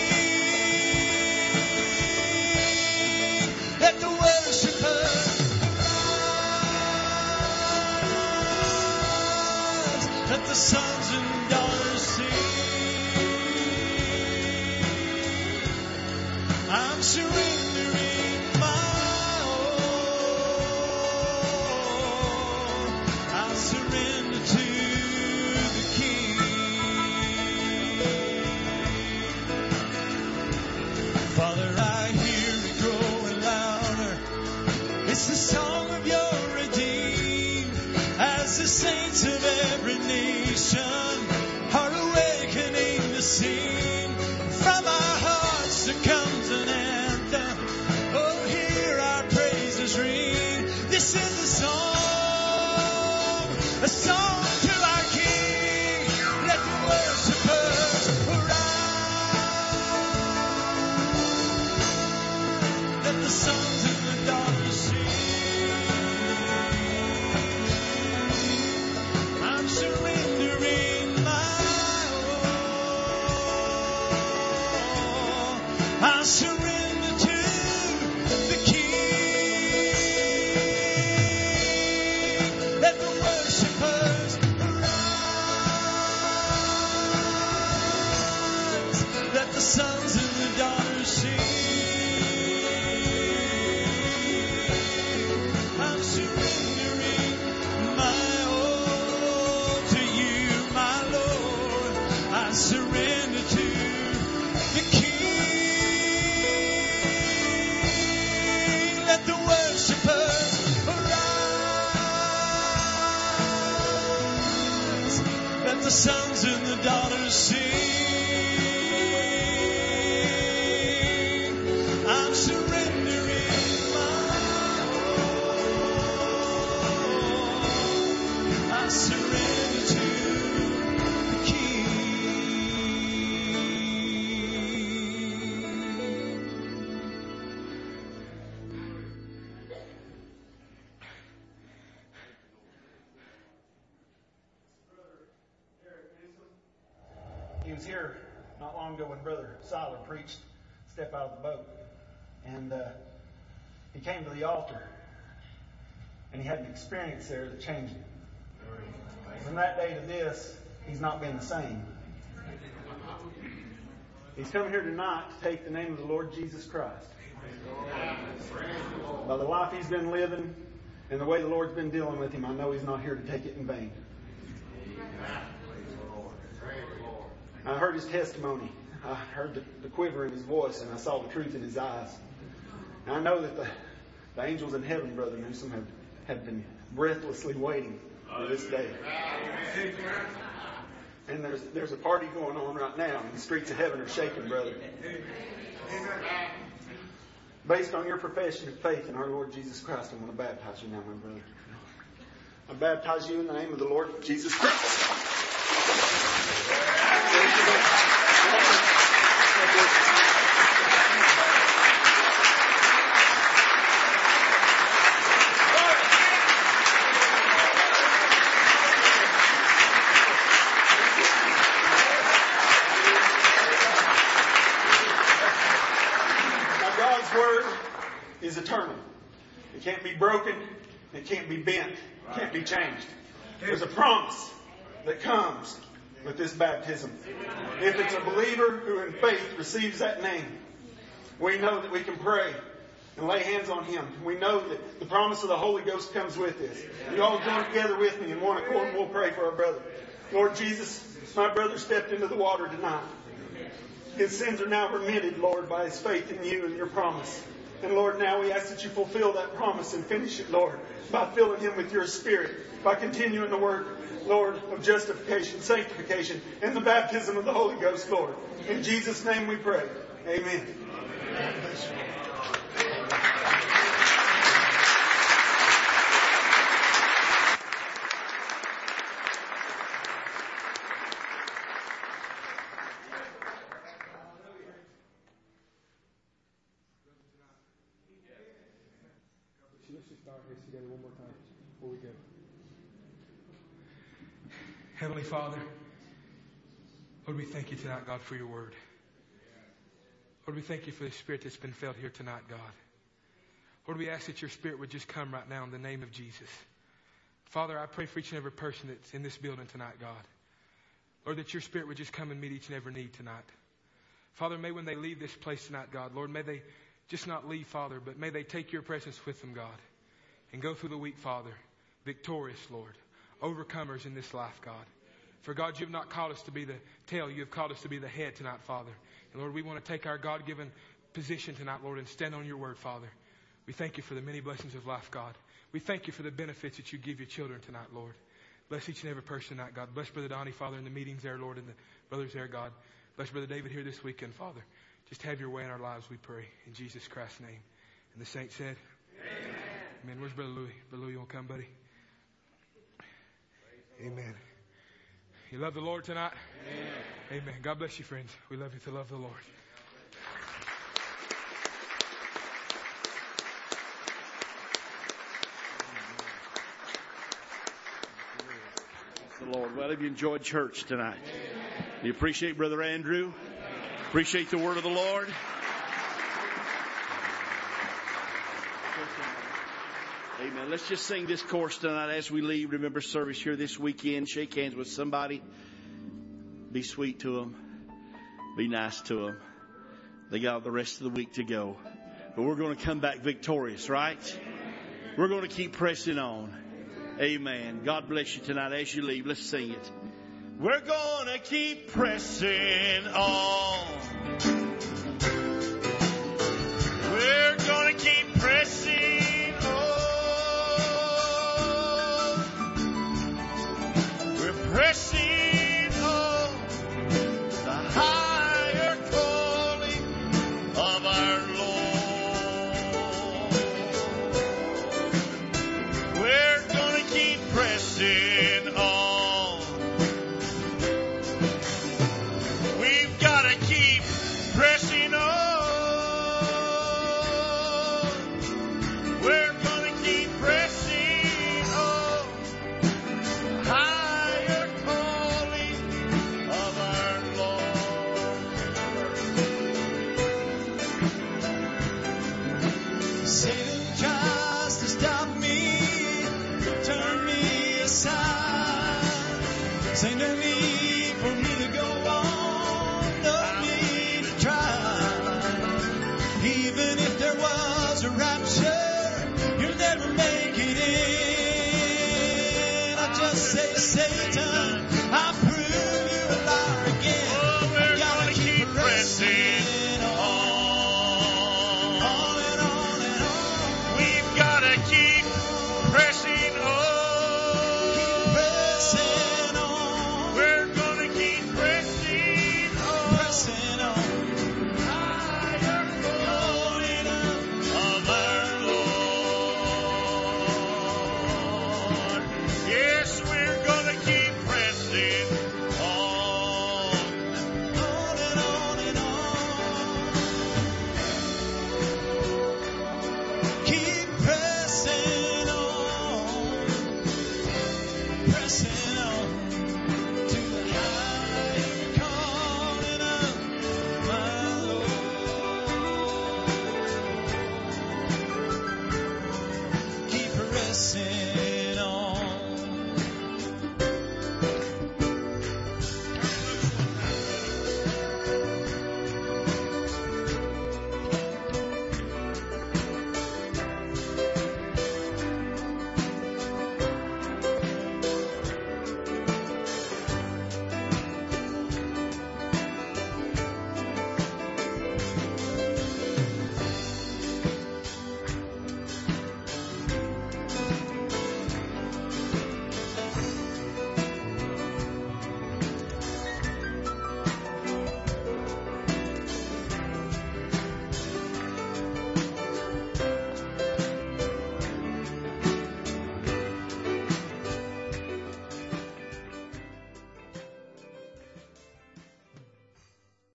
King. Let the worshipers arise. Let the sons and daughters sing. I'm surrendering my all. I surrender to the King. Father, I hear it growing louder. It's the song of your redeemed. As the saints of every nation are awakening to sing. From our hearts there comes an anthem. Oh, hear our praises ring. This is a song, a song to our King. Let the worshipers arise. Let the sons and the daughters sing. I'm surrendering my all. I surrender to the King. Let the worshipers arise. Let the sons and the daughters sing. I'm surrendering my all to you, my Lord. I surrender to the King. Let the worshipers arise. Let the sons and the daughters sing. I'm surrendering my all. I surrender to the King. He was here not long ago when Brother Siler preached Step Out of the Boat. And uh, he came to the altar. And he had an experience there that changed him. From that day to this, he's not been the same. He's come here tonight to take the name of the Lord Jesus Christ. By the life he's been living and the way the Lord's been dealing with him, I know he's not here to take it in vain. I heard his testimony. I heard the, the quiver in his voice, and I saw the truth in his eyes. And I know that the, the angels in heaven, Brother Newsom, have, have been breathlessly waiting for this day. And there's there's a party going on right now, and the streets of heaven are shaking, brother. Based on your profession of faith in our Lord Jesus Christ, I'm going to baptize you now, my brother. I baptize you in the name of the Lord Jesus Christ. is eternal. It can't be broken. It can't be bent. It can't be changed. There's a promise that comes with this baptism. If it's a believer who in faith receives that name, we know that we can pray and lay hands on him. We know that the promise of the Holy Ghost comes with this. You all join together with me in one accord and we'll pray for our brother. Lord Jesus, my brother stepped into the water tonight. His sins are now remitted, Lord, by his faith in you and your promise. And Lord, now we ask that you fulfill that promise and finish it, Lord, by filling him with your Spirit, by continuing the work, Lord, of justification, sanctification, and the baptism of the Holy Ghost, Lord. In Jesus' name we pray. Amen. Together one more time before we go. Heavenly Father, Lord, we thank you tonight, God, for your word. Lord, we thank you for the Spirit that's been felt here tonight, God. Lord, we ask that your Spirit would just come right now in the name of Jesus. Father, I pray for each and every person that's in this building tonight, God. Lord, that your Spirit would just come and meet each and every need tonight. Father, may when they leave this place tonight, God, Lord, may they just not leave, Father, but may they take your presence with them, God. And go through the week, Father, victorious, Lord, overcomers in this life, God. For God, you have not called us to be the tail. You have called us to be the head tonight, Father. And Lord, we want to take our God-given position tonight, Lord, and stand on your word, Father. We thank you for the many blessings of life, God. We thank you for the benefits that you give your children tonight, Lord. Bless each and every person tonight, God. Bless Brother Donnie, Father, in the meetings there, Lord, and the brothers there, God. Bless Brother David here this weekend, Father. Just have your way in our lives, we pray. In Jesus Christ's name. And the saints said, Amen. Amen. Where's Brother Louis? Brother Louis, you want to come, buddy? Amen. You love the Lord tonight? Amen. Amen. God bless you, friends. We love you to love the Lord. The Lord. Well, have you enjoyed church tonight? Do you appreciate Brother Andrew? Appreciate the word of the Lord? Amen. Let's just sing this chorus tonight as we leave. Remember service here this weekend. Shake hands with somebody. Be sweet to them. Be nice to them. They got the rest of the week to go. But we're going to come back victorious, right? We're going to keep pressing on. Amen. God bless you tonight as you leave. Let's sing it. We're going to keep pressing on.